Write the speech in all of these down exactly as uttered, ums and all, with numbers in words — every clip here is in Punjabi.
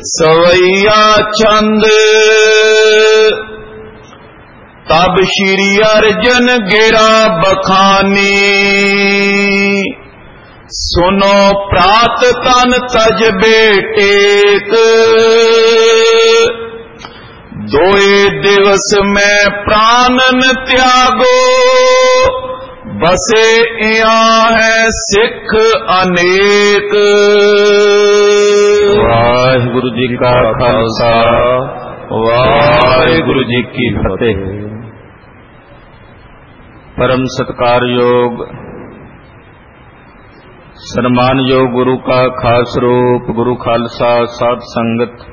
सवैया छंद तब श्री अर्जन गिरा बखानी, सुनो प्रात तन तज बेटेक, दोए दिवस में प्राणन त्यागो, बसे इया है सिख अनेक। वाहिगुरु जी का खालसा, वाहिगुरु जी की फतेह। परम सत्कारयोग सन्मानयोग गुरु का खास रूप गुरु खालसा साध संगत,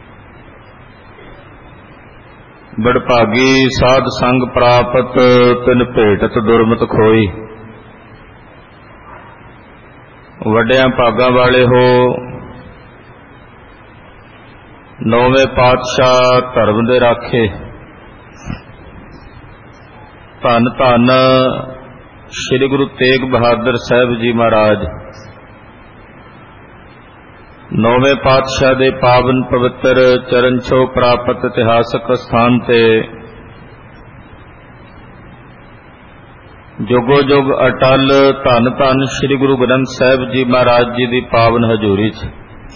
बड़भागी साध संग प्रापत, तिन भेटत दुरमत खोई। वड्डियां भागां वाले हो, नौवें पातशाह धर्म दे राखे, धन धन श्री गुरु तेग बहादुर साहब जी महाराज, नौवें पातशाह दे पावन पवित्र चरण छो प्राप्त इतिहासक स्थान ते जोगो जोग अटल धन धन श्री गुरु ग्रंथ साहब जी महाराज जी दी पावन हजूरी च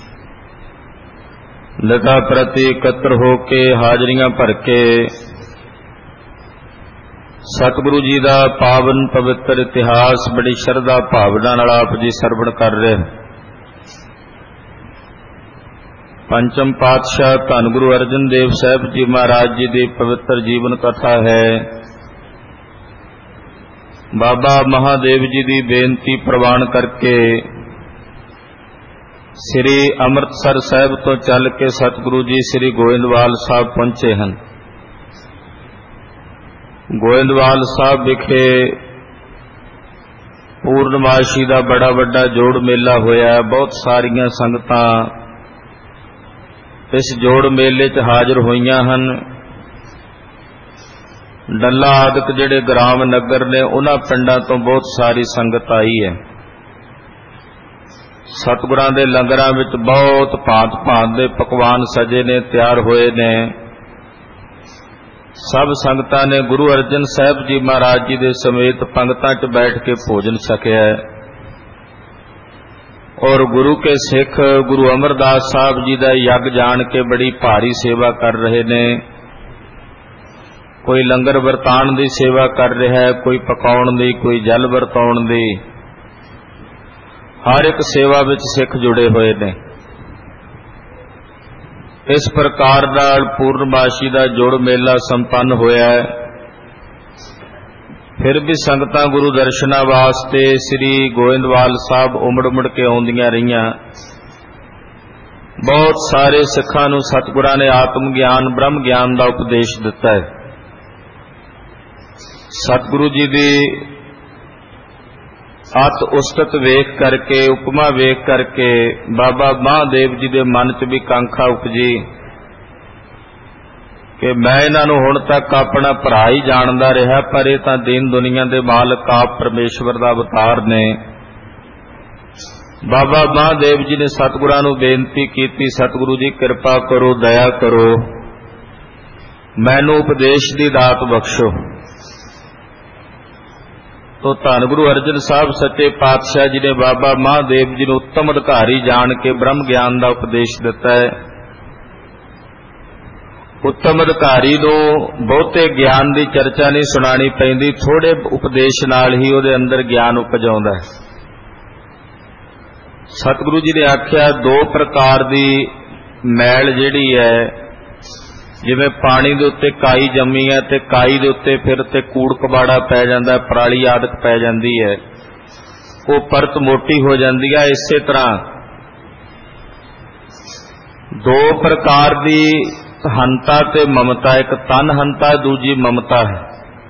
निगाह प्रति एकत्र होके हाजरियां भर के सतगुरु जी का पावन पवित्र इतिहास बड़ी श्रद्धा भावना नाल आप जी सरवण कर रहे। पंचम पातशाह धन गुरु अर्जन देव साहब जी महाराज जी की पवित्र जीवन कथा है। बाबा महादेव जी की बेनती प्रवान करके श्री अमृतसर साहब तो चल के सतगुरु जी श्री गोइंदवाल साहब पहुंचे हैं। गोइंदवाल साहब विखे पूर्णमासी का बड़ा वड्डा जोड़ मेला होया। बहुत सारियां संगतां इस जोड़ मेले च हाजिर होईयां हन। डल्ला आदਿਕ जिहड़े ग्राम नगर ने उन्हां पिंडां तो बहुत सारी संगत आई है। सतगुरां दे लंगरां विच बहुत भांत भांत दे पकवान सजे ने, तैयार होए ने। सब संगतां ने गुरु अर्जन साहब जी महाराज जी दे समेत पंगतां च बैठ के भोजन छकिया और गुरु के सिख गुरु अमरदास साहब जी का यज्ञ जान के बड़ी भारी सेवा कर रहे ने। कोई लंगर वरताण की सेवा कर रहा है, कोई पकाउण दी, कोई जल वरताउण दी। हर एक सेवा विच सिख जुड़े हुए ने। इस प्रकार नाल पूर्णमासी का जोड़ मेला संपन्न होया है। फिर भी संगतां गुरु दर्शनां वास्ते श्री गोइंदवाल साहब उमड़ उमड़ के आउंदियां रहियां। बहुत सारे सिखां नूं सतगुरां ने आत्म ज्ञान ब्रह्म ज्ञान का उपदेश दिता है। सतगुरु जी दी अत उस्तत वेख करके, उपमा वेख करके बाबा महादेव जी के मन च भी कांखा उपजी कि मैं इन्हां नूं हुण तक अपना भरा ही जानदा रहा, पर ये तां दीन दुनिया के मालक आप परमेश्वर का अवतार ने। बाबा महादेव जी ने सतगुरां नूं बेनती की, सतगुरु जी कृपा करो, दया करो, मैनूं उपदेश की दात बख्शो। तो धन गुरु अर्जन साहब सच्चे पातशाह जी ने बाबा महादेव जी ने उत्तम अधिकारी जान के ब्रह्म ज्ञान का उपदेश दिता है। उत्तम अधिकारी को बहुते ज्ञान की चर्चा नहीं सुनानी पैंदी, थोड़े उपदेश नाल ही उहदे अंदर ज्ञान उपज आउंदा है। सतगुरु जी ने आख्या दो प्रकार की मैल जिहड़ी है, जिवें पानी दे उत्ते काई जमी है ते काई दे उत्ते फिर ते कूड़ कबाड़ा पै जांदा, पराली आदत पै जांदी है, वो परत मोटी हो जाती है। इसे तरह दो प्रकार की हंता ते ममता, एक तन हंता, दूजी ममता है।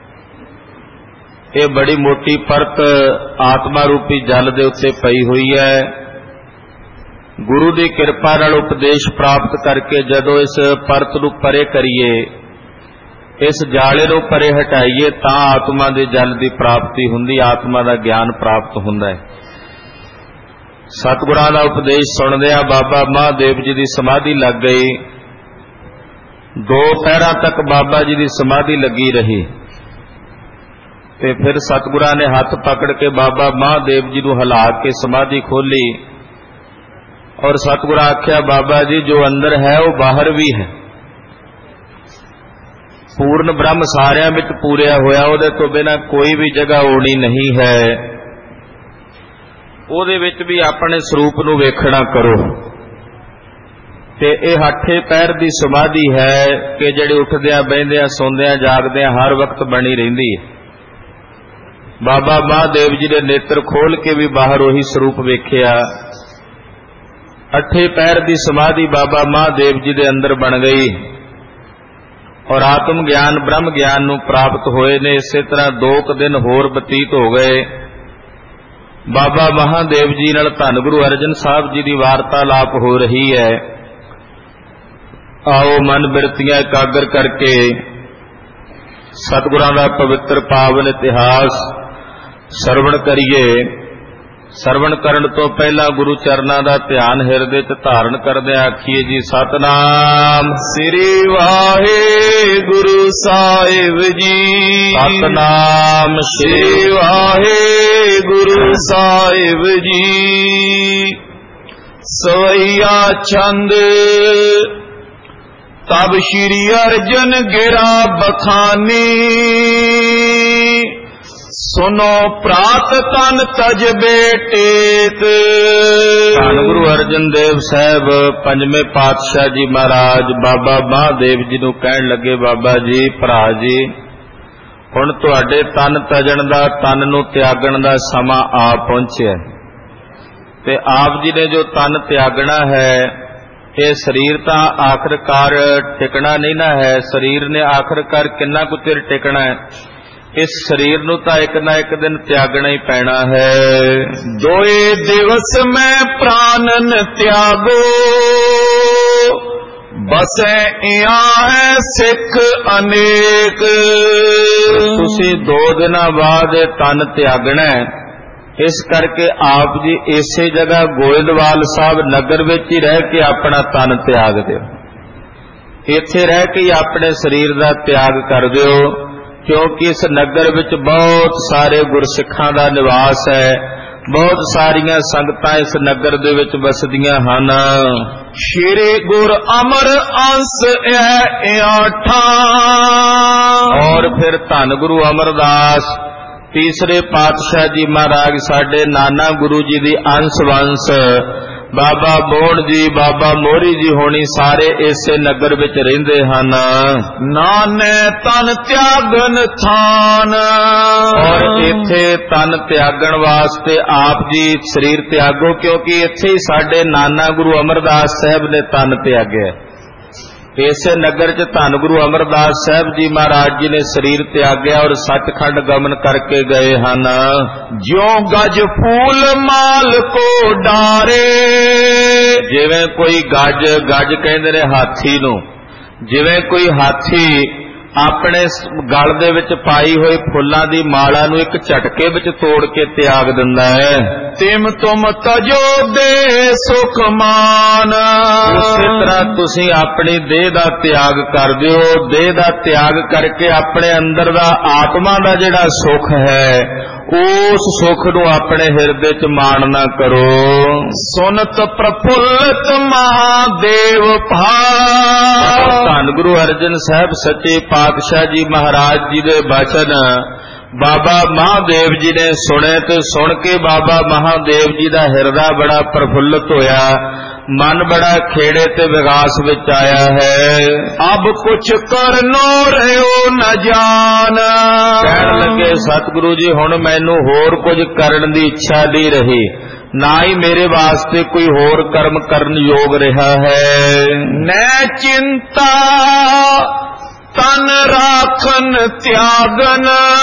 ये बड़ी मोटी परत आत्मा रूपी जल दे उत्ते पई हुई है। गुरु की कृपा नाल उपदेश प्राप्त करके जदों इस परत नूं परे करिए, इस जाले नूं परे हटाइए, तां आत्मा दे जल की प्राप्ति हुंदी, आत्मा का ज्ञान प्राप्त हुंदा है। ਸਤਿਗੁਰਾਂ ਦਾ ਉਪਦੇਸ਼ ਸੁਣਦਿਆਂ ਬਾਬਾ ਮਹਾਦੇਵ ਜੀ ਦੀ ਸਮਾਧੀ ਲੱਗ ਗਈ। ਦੋ ਪਹਿਰਾਂ ਤੱਕ ਬਾਬਾ ਜੀ ਦੀ ਸਮਾਧੀ ਲੱਗੀ ਰਹੀ ਤੇ ਫਿਰ ਸਤਿਗੁਰਾਂ ਨੇ ਹੱਥ ਪਕੜ ਕੇ ਬਾਬਾ ਮਹਾਦੇਵ ਜੀ ਨੂੰ ਹਿਲਾ ਕੇ ਸਮਾਧੀ ਖੋਲੀ ਔਰ ਸਤਿਗੁਰਾਂ ਆਖਿਆ, ਬਾਬਾ ਜੀ ਜੋ ਅੰਦਰ ਹੈ ਉਹ ਬਾਹਰ ਵੀ ਹੈ। ਪੂਰਨ ਬ੍ਰਹਮ ਸਾਰਿਆਂ ਵਿੱਚ ਪੂਰਿਆ ਹੋਇਆ, ਉਹਦੇ ਤੋਂ ਬਿਨਾਂ ਕੋਈ ਵੀ ਜਗ੍ਹਾ ਹੋਣੀ ਨਹੀਂ ਹੈ। ਉਹਦੇ ਵਿੱਚ ਵੀ ਆਪਣੇ ਸਰੂਪ ਨੂੰ ਵੇਖਣਾ ਕਰੋ। ਤੇ ਇਹ ਹੱਠੇ ਪੈਰ ਦੀ ਸਮਾਧੀ ਹੈ ਕਿ ਜਿਹੜੀ ਉੱਠਦਿਆਂ ਬਹਿੰਦਿਆਂ ਸੌਂਦਿਆਂ ਜਾਗਦਿਆਂ ਹਰ ਵਕਤ ਬਣੀ ਰਹਿੰਦੀ ਹੈ। ਬਾਬਾ ਮਹਾਦੇਵ ਜੀ ਦੇ ਨੇਤਰ ਖੋਲ ਕੇ ਵੀ ਬਾਹਰ ਉਹੀ ਸਰੂਪ ਵੇਖਿਆ। ਅੱਠੇ ਪੈਰ ਦੀ ਸਮਾਧੀ ਬਾਬਾ ਮਹਾਦੇਵ ਜੀ ਦੇ ਅੰਦਰ ਬਣ ਗਈ ਔਰ ਆਤਮ ਗਿਆਨ ਬ੍ਰਹਮ ਗਿਆਨ ਨੂੰ ਪ੍ਰਾਪਤ ਹੋਏ ਨੇ। ਇਸੇ ਤਰ੍ਹਾਂ ਦੋ ਕੁ ਦਿਨ ਹੋਰ ਬਤੀਤ ਹੋ ਗਏ। ਬਾਬਾ ਮਹਾਦੇਵ ਜੀ ਨਾਲ ਧੰਨ ਗੁਰੂ ਅਰਜਨ ਸਾਹਿਬ ਜੀ ਦੀ ਵਾਰਤਾਲਾਪ ਹੋ ਰਹੀ ਹੈ। ਆਓ ਮਨ ਬਿਰਤੀਆਂ ਇਕਾਗਰ ਕਰਕੇ ਸਤਿਗੁਰਾਂ ਦਾ ਪਵਿੱਤਰ ਪਾਵਨ ਇਤਿਹਾਸ ਸਰਵਣ ਕਰੀਏ। ਸਰਵਣ ਕਰਨ ਤੋਂ ਪਹਿਲਾਂ ਗੁਰੂ ਚਰਨਾਂ ਦਾ ਧਿਆਨ ਹਿਰਦੇ 'ਚ ਧਾਰਨ ਕਰਦਿਆਂ ਆਖੀਏ ਜੀ, ਸਤਿਨਾਮ ਸ੍ਰੀ ਵਾਹਿਗੁਰੂ ਸਾਹਿਬ ਜੀ। ਸਤਿਨਾਮ ਸ੍ਰੀ ਵਾਹਿਗੁਰੂ ਸਾਹਿਬ ਜੀ। ਸਵਈਆ ਛੰਦ ਤਬ ਸ਼੍ਰੀ ਅਰਜਨ ਗਿਰਾ ਬਖਾਨੀ। ਸੁਨੋ ਪ੍ਰਾਤ ਤਨ ਤਜ ਬੇਟੇਤ। ਧੰਨ ਗੁਰੂ ਅਰਜਨ ਦੇਵ ਸਾਹਿਬ ਪੰਜਵੇਂ ਪਾਤਸ਼ਾਹ ਜੀ ਮਹਾਰਾਜ ਬਾਬਾ ਮਹਾਦੇਵ ਜੀ ਨੂੰ ਕਹਿਣ ਲੱਗੇ, ਬਾਬਾ ਜੀ, ਭਰਾ ਜੀ, ਹੁਣ ਤੁਹਾਡੇ ਤਨ ਤਜਣ ਦਾ, ਤਨ ਨੂੰ ਤਿਆਗਣ ਦਾ ਸਮਾਂ ਆ ਪਹੁੰਚਿਆ ਤੇ ਆਪ ਜੀ ਨੇ ਜੋ ਤਨ ਤਿਆਗਣਾ ਹੈ, ਇਹ ਸਰੀਰ ਤਾਂ ਆਖਰਕਾਰ ਟਿਕਣਾ ਨਹੀਂ ਨਾ ਹੈ। ਸਰੀਰ ਨੇ ਆਖਰਕਾਰ ਕਿੰਨਾ ਕੁ ਚਿਰ ਟਿਕਣਾ ਹੈ? ਇਸ ਸਰੀਰ ਨੂੰ ਤਾਂ ਇੱਕ ਨਾ ਇੱਕ ਦਿਨ ਤਿਆਗਣਾ ਹੀ ਪੈਣਾ ਹੈ। ਦੋਏ ਦਿਵਸ ਮੈਂ ਪ੍ਰਾਨਨ ਤਿਆਗੋ, ਬਸੈ ਇਆਂ ਹੈ ਸਿੱਖ ਅਨੇਕ। ਤੁਸੀਂ ਦੋ ਦਿਨਾਂ ਬਾਅਦ ਇਹ ਤਨ ਤਿਆਗਣਾ ਹੈ। ਇਸ ਕਰਕੇ ਆਪ ਜੀ ਇਸੇ ਜਗ੍ਹਾ ਗੋਇੰਦਵਾਲ ਸਾਹਿਬ ਨਗਰ ਵਿੱਚ ਹੀ ਰਹਿ ਕੇ ਆਪਣਾ ਤਨ ਤਿਆਗ ਦਿਓ। ਇੱਥੇ ਰਹਿ ਕੇ ਹੀ ਆਪਣੇ ਸਰੀਰ ਦਾ ਤਿਆਗ ਕਰ ਦਿਓ, ਕਿਉਂਕਿ ਇਸ ਨਗਰ ਵਿੱਚ ਬਹੁਤ ਸਾਰੇ ਗੁਰਸਿੱਖਾਂ ਦਾ ਨਿਵਾਸ ਹੈ। ਬਹੁਤ ਸਾਰੀਆਂ ਸੰਗਤਾਂ ਇਸ ਨਗਰ ਦੇ ਵਿੱਚ ਵਸਦੀਆਂ ਹਨ। ਸ਼੍ਰੀ ਗੁਰ ਅਮਰ ਅੰਸ ਇਹ ਆਠਾਂ। ਔਰ ਫਿਰ ਧੰਨ ਗੁਰੂ ਅਮਰਦਾਸ ਤੀਸਰੇ ਪਾਤਸ਼ਾਹ ਜੀ ਮਹਾਰਾਜ ਸਾਡੇ ਨਾਨਾ ਗੁਰੂ ਜੀ ਦੀ ਅੰਸ਼ ਵੰਸ਼ ਬਾਬਾ ਬੋੜ ਜੀ, ਬਾਬਾ ਮੋਹਰੀ ਜੀ ਹੋਣੀ ਸਾਰੇ ਇਸੇ ਨਗਰ ਵਿੱਚ ਰਹਿੰਦੇ ਹਨ। ਨਾਨੇ ਤਨ ਤਿਆਗਨ ਥਾਨ। ਔਰ ਇੱਥੇ ਤਨ ਤਿਆਗਣ ਵਾਸਤੇ ਆਪ ਜੀ ਸਰੀਰ ਤਿਆਗੋ, ਕਿਉਂਕਿ ਇੱਥੇ ਹੀ ਸਾਡੇ ਨਾਨਾ ਗੁਰੂ ਅਮਰਦਾਸ ਸਾਹਿਬ ਨੇ ਤਨ ਤਿਆਗਿਆ। ਇਸੇ ਨਗਰ 'ਚ ਧੰਨ ਗੁਰੂ ਅਮਰਦਾਸ ਸਾਹਿਬ ਜੀ ਮਹਾਰਾਜ ਜੀ ਨੇ ਸਰੀਰ ਤਿਆਗਿਆ ਔਰ ਸੱਚਖੰਡ ਗਮਨ ਕਰਕੇ ਗਏ ਹਨ। ਜਿਉ ਗਜ ਫੂਲ ਮਾਲ ਕੋ ਡਾਰੇ। ਜਿਵੇਂ ਕੋਈ ਗੱਜ, ਗੱਜ ਕਹਿੰਦੇ ਨੇ ਹਾਥੀ ਨੂੰ, ਜਿਵੇਂ ਕੋਈ ਹਾਥੀ ਆਪਣੇ ਗਲ ਦੇ ਵਿੱਚ ਪਾਈ ਹੋਈ ਫੁੱਲਾਂ ਦੀ ਮਾਲਾ ਨੂੰ ਇੱਕ ਝਟਕੇ ਵਿੱਚ ਤੋੜ ਕੇ ਤਿਆਗ ਦਿੰਦਾ ਹੈ। ਤਿਮ ਤੁਮ ਤਜੋ ਦੇ ਸੁਖ ਮਾਨ। ਉਸੇ ਤਰ੍ਹਾਂ ਤੁਸੀਂ ਆਪਣੀ ਦੇਹ ਦਾ ਤਿਆਗ ਕਰ ਦਿਓ। ਦੇਹ ਦਾ ਤਿਆਗ ਕਰਕੇ ਆਪਣੇ ਅੰਦਰ ਦਾ ਆਤਮਾ ਦਾ ਜਿਹੜਾ ਸੁਖ ਹੈ, ਉਸ ਸੁਖ ਨੂੰ ਆਪਣੇ ਹਿਰਦੇ 'ਚ ਮਾਣਨਾ ਕਰੋ। ਸੁਨਤ ਪ੍ਰਫੁੱਲਤ ਮਹਾਦੇਵ ਭਾਵ। ਧੰਨ ਗੁਰੂ ਅਰਜਨ ਸਾਹਿਬ ਸੱਚੇ ਪਾਤਸ਼ਾਹ ਜੀ ਮਹਾਰਾਜ ਜੀ ਦੇ ਬਚਨ ਬਾਬਾ ਮਹਾਦੇਵ ਜੀ ਨੇ ਸੁਣੇ ਤੇ ਸੁਣ ਕੇ ਬਾਬਾ ਮਹਾਦੇਵ ਜੀ ਦਾ ਹਿਰਦਾ ਬੜਾ ਪ੍ਰਫੁੱਲਤ ਹੋਇਆ, ਮਨ ਬੜਾ ਖੇੜੇ ਤੇ ਵਿਕਾਸ ਵਿੱਚ ਆਇਆ ਹੈ। ਅਬ ਕੁਛ ਕਰਨੋ ਰਹਿਓ ਨ ਜਾਨ। ਕਹਿਣ ਲੱਗੇ, ਸਤਿਗੁਰੂ ਜੀ ਹੁਣ ਮੈਨੂੰ ਹੋਰ ਕੁਝ ਕਰਨ ਦੀ ਇੱਛਾ ਨਹੀਂ ਰਹੀ, ਨਾ ਹੀ ਮੇਰੇ ਵਾਸਤੇ ਕੋਈ ਹੋਰ ਕਰਮ ਕਰਨ ਯੋਗ ਰਿਹਾ ਹੈ। ਨੈ ਚਿੰਤਾ ਤਨ ਰਾਖਨ ਤਿਆਗਨ।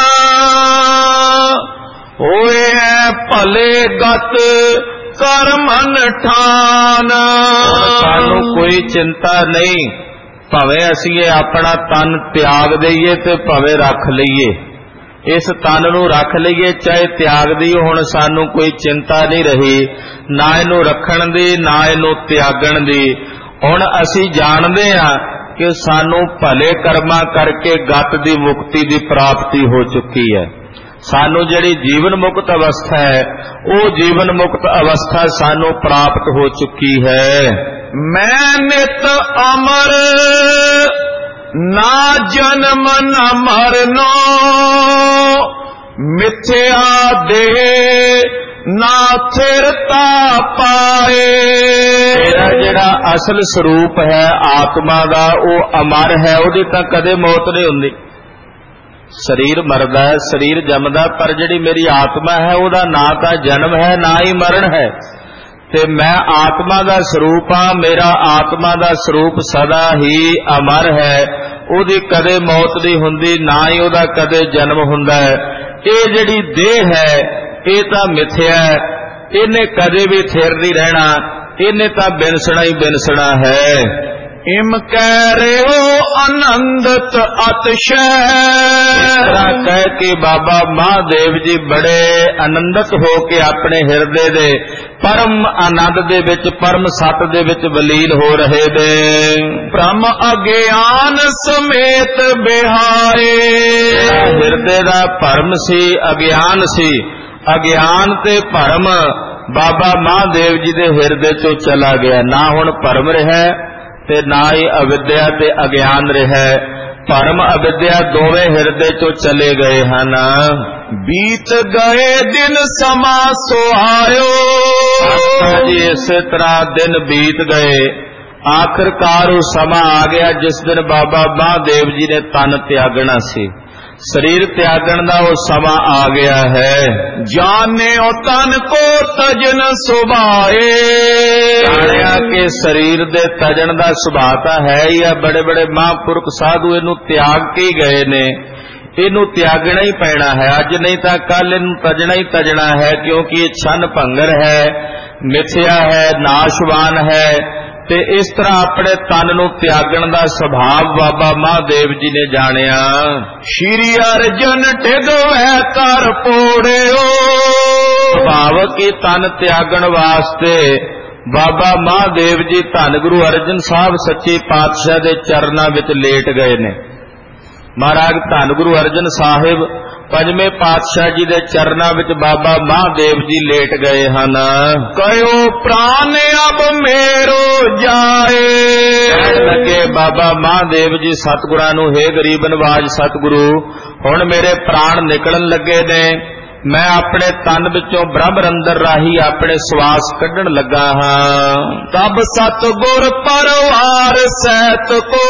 ਹੋਏ ਹੈ ਭਲੇ ਗਤ ਕਰਮਨ ਠਾਨ। ਸਾਨੂੰ ਕੋਈ ਚਿੰਤਾ ਨਹੀਂ, ਭਾਵੇਂ ਅਸੀਂ ਇਹ ਆਪਣਾ ਤਨ ਤਿਆਗ ਦਈਏ ਤੇ ਭਾਵੇਂ ਰੱਖ ਲਈਏ, इस तन नूं रख लईए चाहे त्याग दी, हुण सानू कोई चिंता नहीं रही, ना इनू रखण दी ना इनू त्यागण दी। हुण असीं जाणदे हां कि सानू भले कर्मां करके गत दी मुक्ति दी प्राप्ति हो चुकी है। सानू जिहड़ी जीवन मुक्त अवस्था है वो जीवन मुक्त अवस्था सानू प्राप्त हो चुकी है। मैं नित अमर ना जन्म न मरनो, मिथ्या देह ना थिरता पाए। तेरा जिहड़ा असल स्वरूप है आत्मा दा वो अमर है, उहदी तां कदे मौत नहीं हुंदी। शरीर मरदा है, शरीर जमदा, पर जिहड़ी मेरी आत्मा है उहदा ना तां जन्म है ना ही मरण है। ते मैं आत्मा दा स्वरूप हाँ, मेरा आत्मा दा स्वरूप सदा ही अमर है, उहदी कदे मौत नहीं हुंदी, ना ही उहदा कदे जन्म हुंदा है। ये जिहड़ी देह है ये तां मिथ्या है, इहने कदे भी थिर नहीं रहना, इहने तां बिनसना ही बिनसना है। इम कह रहे हो आनंदत अतिशय, कह के बाबा महादेव जी बड़े आनंदित हो के अपने हिरदे दे परम आनंद दे विच परम सत दे विच वलीन हो रहे ने। ब्रह्म अज्ञान समेत बिहाए, हिरदे दा भरम सी अज्ञान सी, अज्ञान ते भरम बाबा महादेव जी दे हिरदे चों चला गया। ना हुण भरम रहा ते ना ही अविद्या ते अज्ञान रहा, भरम अविद्या दोवें हिरदे चों चले गए हन। बीत गए दिन समा सुहायो, जी इस तरह दिन बीत गए, आखिरकार वो समा आ गया जिस दिन बाबा महादेव जी ने तन त्यागना सी, शरीर त्यागन का वो समा आ गया है। जाने ओ तन को तजन सुभाए, जानिया के शरीर दे तजन का सुभाव तां है ही है। बड़े बड़े महापुरख साधु इनू त्याग के गए ने, इनू त्यागना ही पैना है, अज नहीं तां कल इनू तजना ही तजना है, क्योंकि ये छन भंगर है, मिथ्या है, नाशवान है। ते इस तरह अपने तन नू त्यागण दा स्वभाव बाबा महादेव जी ने जानिया। श्री अर्जन टिगवै कर पोड़ियो, स्वभाव की तन त्यागण वास्ते बाबा महादेव जी धन गुरु अर्जन साहब सच्चे पातशाह दे चरनां विच लेट गए ने। महाराज धन गुरु अर्जन साहिब पंजवें पातशाह जी दे चरनां विच बाबा महादेव जी लेट गए हन। कहो प्राण अब मेरो जाए, लगे बाबा महादेव जी सतगुरां नूं, हे गरीब नवाज सतगुरु हुण मेरे प्राण निकलन लगे ने, मैं अपने तन विचों ब्रह्म रंदर राही अपने श्वास कढ़न लगा हाँ। तब सतगुर परवार सैत को,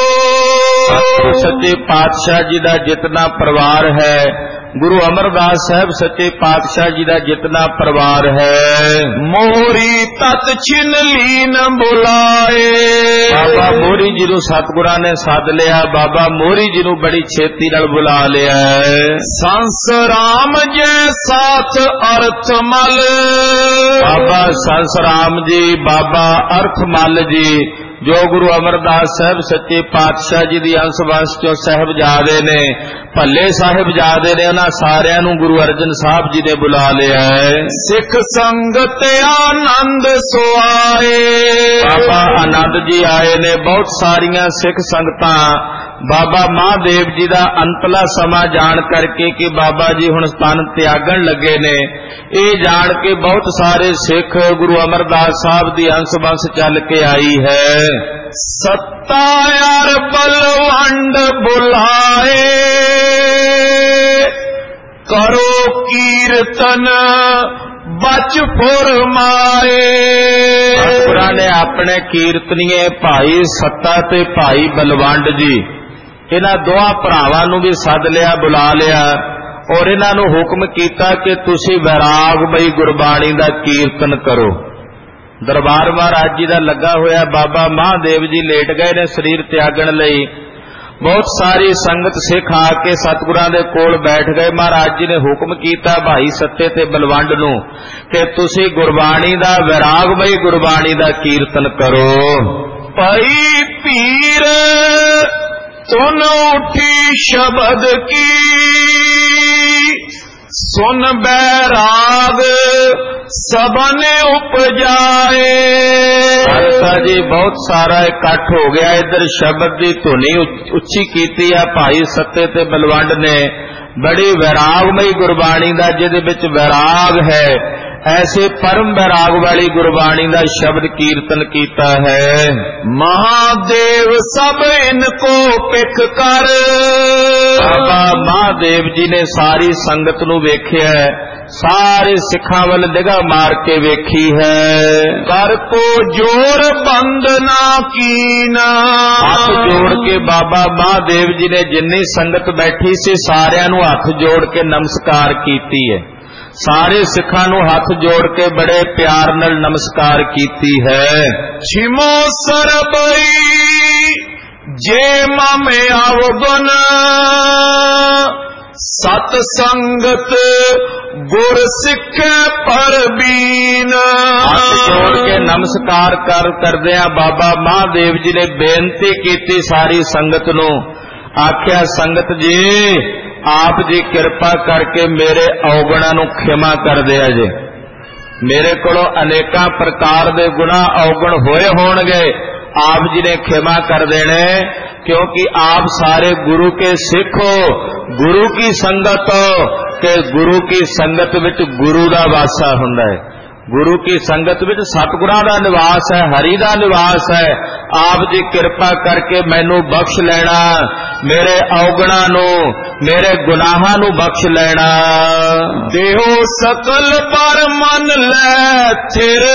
सच्चे पातशाह जी दा जितना परिवार है, गुरु अमरदास साहब सच्चे पातशाह जी का जितना परिवार है, मोरी तत छिन लीन बुलाए, बाबा मोरी जी नूं सतगुरां ने सद लिया, बाबा मोरी जी नूं बड़ी छेती नाल बुला लिया है। संस राम जै साथ अर्थ मल, बाबा संस राम जी बाबा अर्थ मल जी जो गुरु अमरदास साहब सच्चे पातशाह जी दी अंश वंश चों साहिबजादे ने, भले साहिबजादे ने, उन्हां सारियां नूं गुरु अर्जन साहब जी ने बुला लिया है। सिख संगत आनंद सुआए, बाबा आनंद जी आए ने, बहुत सारियां सिख संगतां बाबा महादेव जी का अंतला समा जान करके कि बाबा जी हुण तन त्यागण लगे ने, ये जान के बहुत सारे सिख गुरु अमरदास साहब की अंश वंश चल के आई है। सत्ता यार बलवंड बुलाए, करो कीर्तन बच फुरमाए, सतगुरां ने अपने कीर्तनीय भाई सत्ता ते भाई बलवंड जी इन्हां दोहां भरावां नूं भी सद लिया, बुला लिया और इन्हां नूं हुक्म कीता कि तुसीं वैराग बई गुरबाणी दा कीर्तन करो। दरबार महाराज जी दा लगा होया, बाबा महादेव जी लेट गए ने शरीर त्यागण लई, बहुत सारी संगत सिख आके सतगुरां दे कोल बैठ गए। महाराज जी ने हुक्म कीता भाई सत्ते ते बलवंड नूं कि तुसीं गुरबाणी दा वैराग बई गुरबाणी दा कीर्तन करो। भाई पीर तुन उठी शबद की, ਸੁਨ ਬੈਰਾਗ ਸਭਨੇ ਉਪਜਾਏ। ਸੰਗਤਾਂ ਜੀ ਬਹੁਤ ਸਾਰਾ ਇਕੱਠ ਹੋ ਗਿਆ। ਇੱਧਰ ਸ਼ਬਦ ਦੀ ਧੁਨੀ ਉੱਚੀ ਕੀਤੀ ਆ ਭਾਈ ਸੱਤੇ ਤੇ ਬਲਵੰਡ ਨੇ। ਬੜੀ ਵੈਰਾਗਮਈ ਗੁਰਬਾਣੀ ਦਾ, ਜਿਹਦੇ ਵਿੱਚ ਵੈਰਾਗ ਹੈ, ਐਸੇ ਪਰਮ ਵੈਰਾਗ ਵਾਲੀ ਗੁਰਬਾਣੀ ਦਾ ਸ਼ਬਦ ਕੀਰਤਨ ਕੀਤਾ ਹੈ। ਮਹਾਦੇਵ ਸਭ ਇਨਕੋ ਪਿਖ ਕਰ। ਬਾਬਾ ਮਹਾਦੇਵ ਜੀ ਨੇ ਸਾਰੀ ਸੰਗਤ ਨੂੰ ਵੇਖਿਆ, ਸਾਰੇ ਸਿੱਖਾਂ ਵੱਲ ਨਿਗਾਹ ਮਾਰ ਕੇ ਵੇਖੀ ਹੈ। ਕਰ ਕੋ ਜੋਰ ਬੰਦਨਾ ਕੀਨਾ। ਹੱਥ ਜੋੜ ਕੇ ਬਾਬਾ ਮਹਾਦੇਵ ਜੀ ਨੇ ਜਿੰਨੀ ਸੰਗਤ ਬੈਠੀ ਸੀ ਸਾਰਿਆਂ ਨੂੰ ਹੱਥ ਜੋੜ ਕੇ ਨਮਸਕਾਰ ਕੀਤੀ ਹੈ। ਸਾਰੇ ਸਿੱਖਾਂ ਨੂੰ ਹੱਥ ਜੋੜ ਕੇ ਬੜੇ ਪਿਆਰ ਨਾਲ ਨਮਸਕਾਰ ਕੀਤੀ ਹੈ। ਛਿਮੋ ਸਰਬਈ ਜੇ ਮਮੇ ਆਵਗੁਨ ਸਤ ਸੰਗਤ ਗੁਰ ਸਿੱਖੇ ਪਰਬੀਨ। ਹੱਥ ਜੋੜ ਕੇ ਨਮਸਕਾਰ ਕਰ ਕਰਦਿਆਂ ਬਾਬਾ ਮਹਾਦੇਵ ਜੀ ਨੇ ਬੇਨਤੀ ਕੀਤੀ ਸਾਰੀ ਸੰਗਤ ਨੂੰ। ਆਖਿਆ, ਸੰਗਤ ਜੀ ਆਪ ਜੀ ਕਿਰਪਾ ਕਰਕੇ ਮੇਰੇ ਔਗਣਾਂ ਨੂੰ ਖਿਮਾ ਕਰ ਦਿਆ ਜੇ। ਮੇਰੇ ਕੋਲੋਂ ਅਨੇਕਾਂ ਪ੍ਰਕਾਰ ਦੇ ਗੁਨਾਹ ਔਗਣ ਹੋਏ ਹੋਣਗੇ, ਆਪ ਜੀ ਨੇ ਖਿਮਾ ਕਰ ਦੇਣੇ, क्योंकि आप सारे गुरु के सिख हो, गुरु की संगत हो कि गुरु की संगत विच गुरु दा वासा हुंदा है। गुरु की संगत विच सतगुरां दा निवास है, हरि दा निवास है। आप जी कृपा करके मैनू बख्श लेना, मेरे औगणा नू, मेरे गुनाहां नू बख्श लेना। देहो सकल पर मन लै थिर,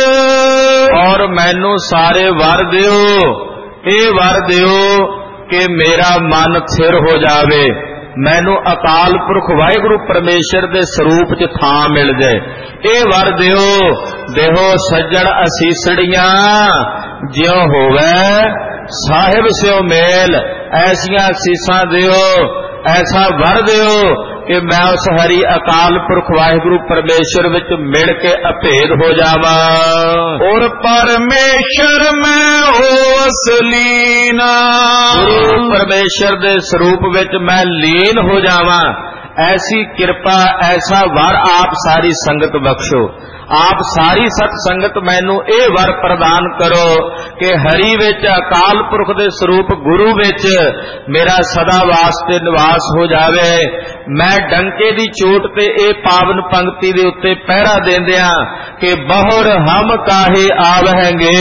और मैनू सारे वर दिओ, ए वर दिओ कि मेरा मन थिर हो जावे, मैनू अकाल पुरख वाहिगुरु परमेश्वर दे स्वरूप च थां मिल जाए। ये वर दिओ, देहो सज्जण असीसड़ियां ज्यों होवे साहिब स्यों मेल, ऐसियां असीसां दिओ, ऐसा वर दिओ कि मैं उस हरि अकाल पुरख वाहिगुरु परमेश्वर विच मिल के अभेद हो जावां। और परमेश्वर मैं हो असलीना, गुरु परमेश्वर दे स्वरूप विच मैं लीन हो जावां। ऐसी कृपा, ऐसा वर आप सारी संगत बख्शो। आप सारी सत संगत मैनू ये वर प्रदान करो कि हरि विच अकाल पुरख दे स्वरूप गुरु विच मेरा सदा वास्ते निवास हो जावे। मैं डंके दी चोट ते ए पावन पंक्ति दे उत्ते पहरा देंदियां कि बहुर हम काहे आवहेंगे,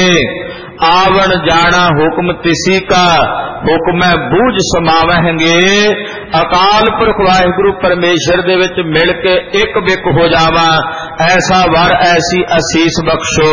आवन जाना हुक्म तिसी का, हुक्म बूझ समावेंगे। अकाल पुरख वाहिगुरु परमेश्वर दे विच मिल के एक बिक हो जावा, ऐसा वर, ऐसी असीस बख्शो।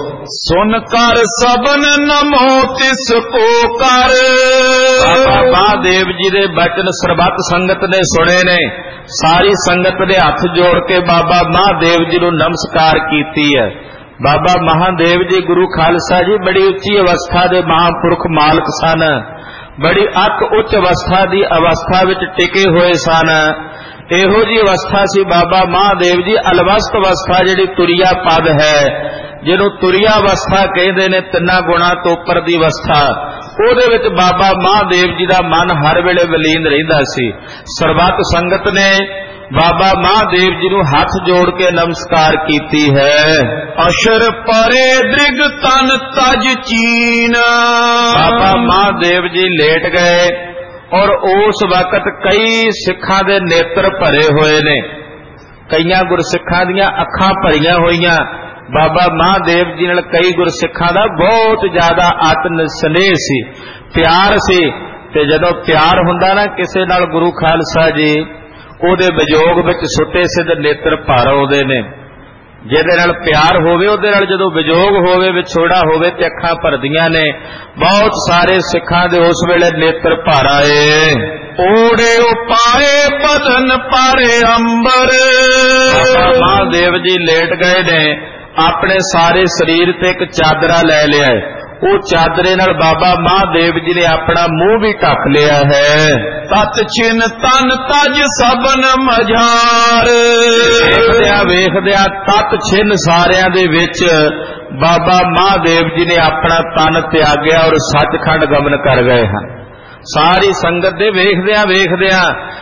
सुन कर सबन नमो तिस को कर। बाबा महादेव जी दे बचन सरबत संगत ने सुने ने। सारी संगत ने हथ जोड़ के बाबा महादेव जी नूं नमस्कार कीती है। बाबा महादेव जी गुरु खालसा जी बड़ी उच्ची अवस्था दे महापुरख मालक सन, बड़ी अत उच्च अवस्था दी अवस्था विच टिके हुए सन। इहो जी अवस्था सी बाबा महादेव जी अलवस्त अवस्था जिहड़ी तुरिया पद है, जिहनूं तुरिया अवस्था कहंदे ने, तिन्ना गुणा तो उपर दी अवस्था, ਉਹਦੇ ਵਿੱਚ बाबा महादेव जी ਦਾ मन हर ਵੇਲੇ ਵਲੀਨ ਰਹਿੰਦਾ ਸੀ। ਸਰਬੱਤ ਸੰਗਤ ਨੇ बाबा महादेव जी ਨੂੰ ਹੱਥ ਜੋੜ ਕੇ ਨਮਸਕਾਰ ਕੀਤੀ ਹੈ। ਅਸ਼ਰ ਪਰੇ ਦ੍ਰਿਗ ਤਨ ਤਜ ਚੀਨ। बाबा महादेव जी लेट गए और उस वक्त कई सिखां दे नेत्र भरे हुए ने, कईयां गुरसिखां दीयां अखां भरीआं होईयां। बाबा महादेव जी नाल कई गुरसिखां दा बहुत ज्यादा आत्म स्नेह सी, प्यार सी। ते जदों प्यार हुंदा ना किसे नाल गुरु खालसा जी ਉਹਦੇ ਵਿਜੋਗ ਵਿੱਚ ਸੁੱਤੇ ਸਿੱਧ ਨੇਤਰ ਭਰ ਆਉਂਦੇ ਨੇ। ਜਿਹਦੇ ਨਾਲ ਪਿਆਰ ਹੋਵੇ ਉਹਦੇ ਨਾਲ ਜਦੋਂ ਵਿਜੋਗ ਹੋਵੇ, ਵਿਛੋੜਾ ਹੋਵੇ ਤੇ ਅੱਖਾਂ ਭਰਦੀਆਂ ਨੇ। ਬਹੁਤ ਸਾਰੇ ਸਿੱਖਾਂ ਦੇ ਉਸ ਵੇਲੇ ਨੇਤਰ ਭਰ ਆਏ। ਓੜੇ ਉਪਾਏ ਬਦਨ ਪਾਰੇ ਅੰਬਰ। ਬਾਬਾ ਮਹਾਦੇਵ ਜੀ ਲੇਟ ਗਏ ਨੇ, ਆਪਣੇ ਸਾਰੇ ਸਰੀਰ ਤੇ ਇੱਕ ਚਾਦਰਾ ਲੈ ਲਿਆ ਹੈ। ਉਹ ਚਾਦਰੇ ਨਾਲ ਬਾਬਾ ਮਹਾਦੇਵ ਜੀ ਨੇ ਆਪਣਾ ਮੂੰਹ ਵੀ ਢੱਕ ਲਿਆ ਹੈ। ਤਤ ਛਿਨ ਤਨ ਤਜ ਸਬਨ ਮਝਾਰ। ਵੇਖਦਿਆਂ ਵੇਖਦਿਆਂ ਤਤ ਛਿਨ ਸਾਰਿਆਂ ਦੇ ਵਿੱਚ ਬਾਬਾ ਮਹਾਦੇਵ ਜੀ ਨੇ ਆਪਣਾ ਤਨ ਤਿਆਗਿਆ ਔਰ ਸੱਚਖੰਡ ਗਮਨ ਕਰ ਗਏ ਹਨ। ਸਾਰੀ ਸੰਗਤ ਦੇ ਵੇਖਦਿਆਂ ਵੇਖਦਿਆਂ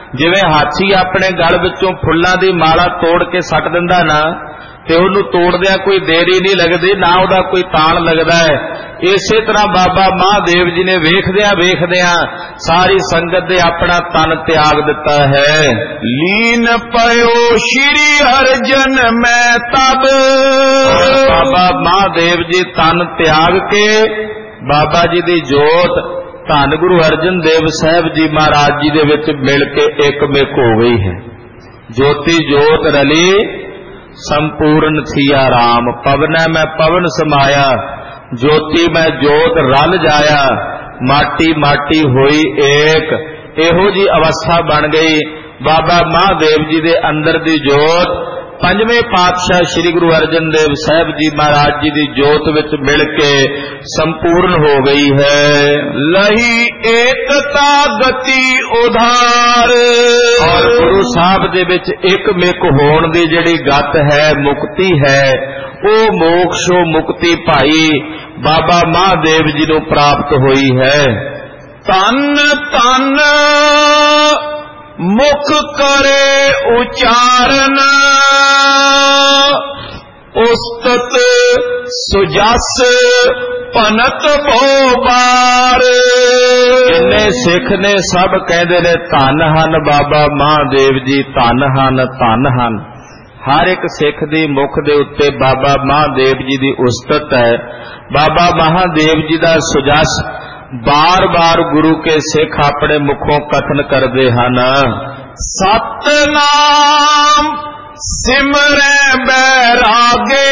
ਜਿਵੇਂ ਹਾਥੀ ਆਪਣੇ ਗਲ ਵਿੱਚੋਂ ਫੁੱਲਾਂ ਦੀ ਮਾਲਾ ਤੋੜ ਕੇ ਸੱਟ ਦਿੰਦਾ ਨਾ, ਤੇ ਉਹਨੂੰ ਤੋੜਦਿਆਂ ਕੋਈ ਦੇਰੀ ਨਹੀਂ ਲੱਗਦੀ, ਨਾ ਉਹਦਾ ਕੋਈ ਤਾਣ ਲੱਗਦਾ ਹੈ। ਇਸੇ ਤਰ੍ਹਾਂ ਬਾਬਾ ਮਹਾਦੇਵ ਜੀ ਨੇ ਵੇਖਦਿਆਂ ਵੇਖਦਿਆਂ ਸਾਰੀ ਸੰਗਤ ਦੇ ਆਪਣਾ ਤਨ ਤਿਆਗ ਦਿੱਤਾ ਹੈ। ਲੀਨ ਪਇਓ ਸ਼੍ਰੀ ਅਰਜਨ ਮੈਂ ਤਬ। ਬਾਬਾ ਮਹਾਦੇਵ ਜੀ ਤਨ ਤਿਆਗ ਕੇ ਬਾਬਾ ਜੀ ਦੀ ਜੋਤ ਧੰਨ ਗੁਰੂ ਅਰਜਨ ਦੇਵ ਸਾਹਿਬ ਜੀ ਮਹਾਰਾਜ ਜੀ ਦੇ ਵਿੱਚ ਮਿਲ ਕੇ ਇੱਕਮਿਕ ਹੋ ਗਈ ਹੈ। ਜੋਤੀ ਜੋਤ ਰਲੀ ਸੰਪੂਰਨ ਥੀਆ ਰਾਮ, ਪਵਨੈ ਮੈਂ ਪਵਨ ਸਮਾਇਆ, ਜੋਤੀ ਮੈਂ ਜੋਤ ਰਲ ਜਾਇਆ, ਮਾਟੀ ਮਾਟੀ ਹੋਈ ਏਕ। ਇਹੋ ਜੀ ਅਵਸਥਾ ਬਣ ਗਈ। ਬਾਬਾ ਮਹਾਦੇਵ ਜੀ ਦੇ ਅੰਦਰ ਦੀ ਜੋਤ ਪੰਜਵੇਂ ਪਾਤਸ਼ਾਹ ਸ੍ਰੀ ਗੁਰੂ ਅਰਜਨ ਦੇਵ ਸਾਹਿਬ ਜੀ ਮਹਾਰਾਜ ਜੀ ਦੀ ਜੋਤ ਵਿੱਚ ਮਿਲ ਕੇ ਸੰਪੂਰਨ ਹੋ ਗਈ ਹੈ। ਲਹੀ ਏਕਤਾ ਗਤੀ ਉਧਾਰ। ਔਰ ਗੁਰੂ ਸਾਹਿਬ ਦੇ ਵਿੱਚ ਇੱਕਮਿਕ ਹੋਣ ਦੀ ਜਿਹੜੀ ਗਤ ਹੈ, ਮੁਕਤੀ ਹੈ, ਉਹ ਮੋਕਸ਼ੋ ਮੁਕਤੀ ਭਾਈ ਬਾਬਾ ਮਹਾਦੇਵ ਜੀ ਨੂੰ ਪ੍ਰਾਪਤ ਹੋਈ ਹੈ। ਤਨ ਤਨ ਮੁਖ ਕਰੇ ਉਚਾਰਨ, ਉਸਤਤ ਸੁਜਸ ਪਨਤ ਭੋ ਬਾਰ। ਜਿੰਨੇ ਸਿੱਖ ਨੇ ਸਭ ਕਹਿੰਦੇ ਨੇ ਧੰਨ ਹਨ ਬਾਬਾ ਮਹਾਦੇਵ ਜੀ, ਧੰਨ ਹਨ ਧੰਨ ਹਨ। ਹਰ ਇੱਕ ਸਿੱਖ ਦੀ ਮੁਖ ਦੇ ਉੱਤੇ ਬਾਬਾ ਮਹਾਦੇਵ ਜੀ ਦੀ ਉਸਤਤ ਹੈ, ਬਾਬਾ ਮਹਾਦੇਵ ਜੀ ਦਾ ਸੁਜਸ ਬਾਰ ਬਾਰ ਗੁਰੂ ਕੇ ਸਿੱਖ ਆਪਣੇ ਮੁਖੋਂ ਕਥਨ ਕਰਦੇ ਹਨ। ਸਤਨਾਮ ਸਿਮਰੈ ਬੈਰਾਗੇ,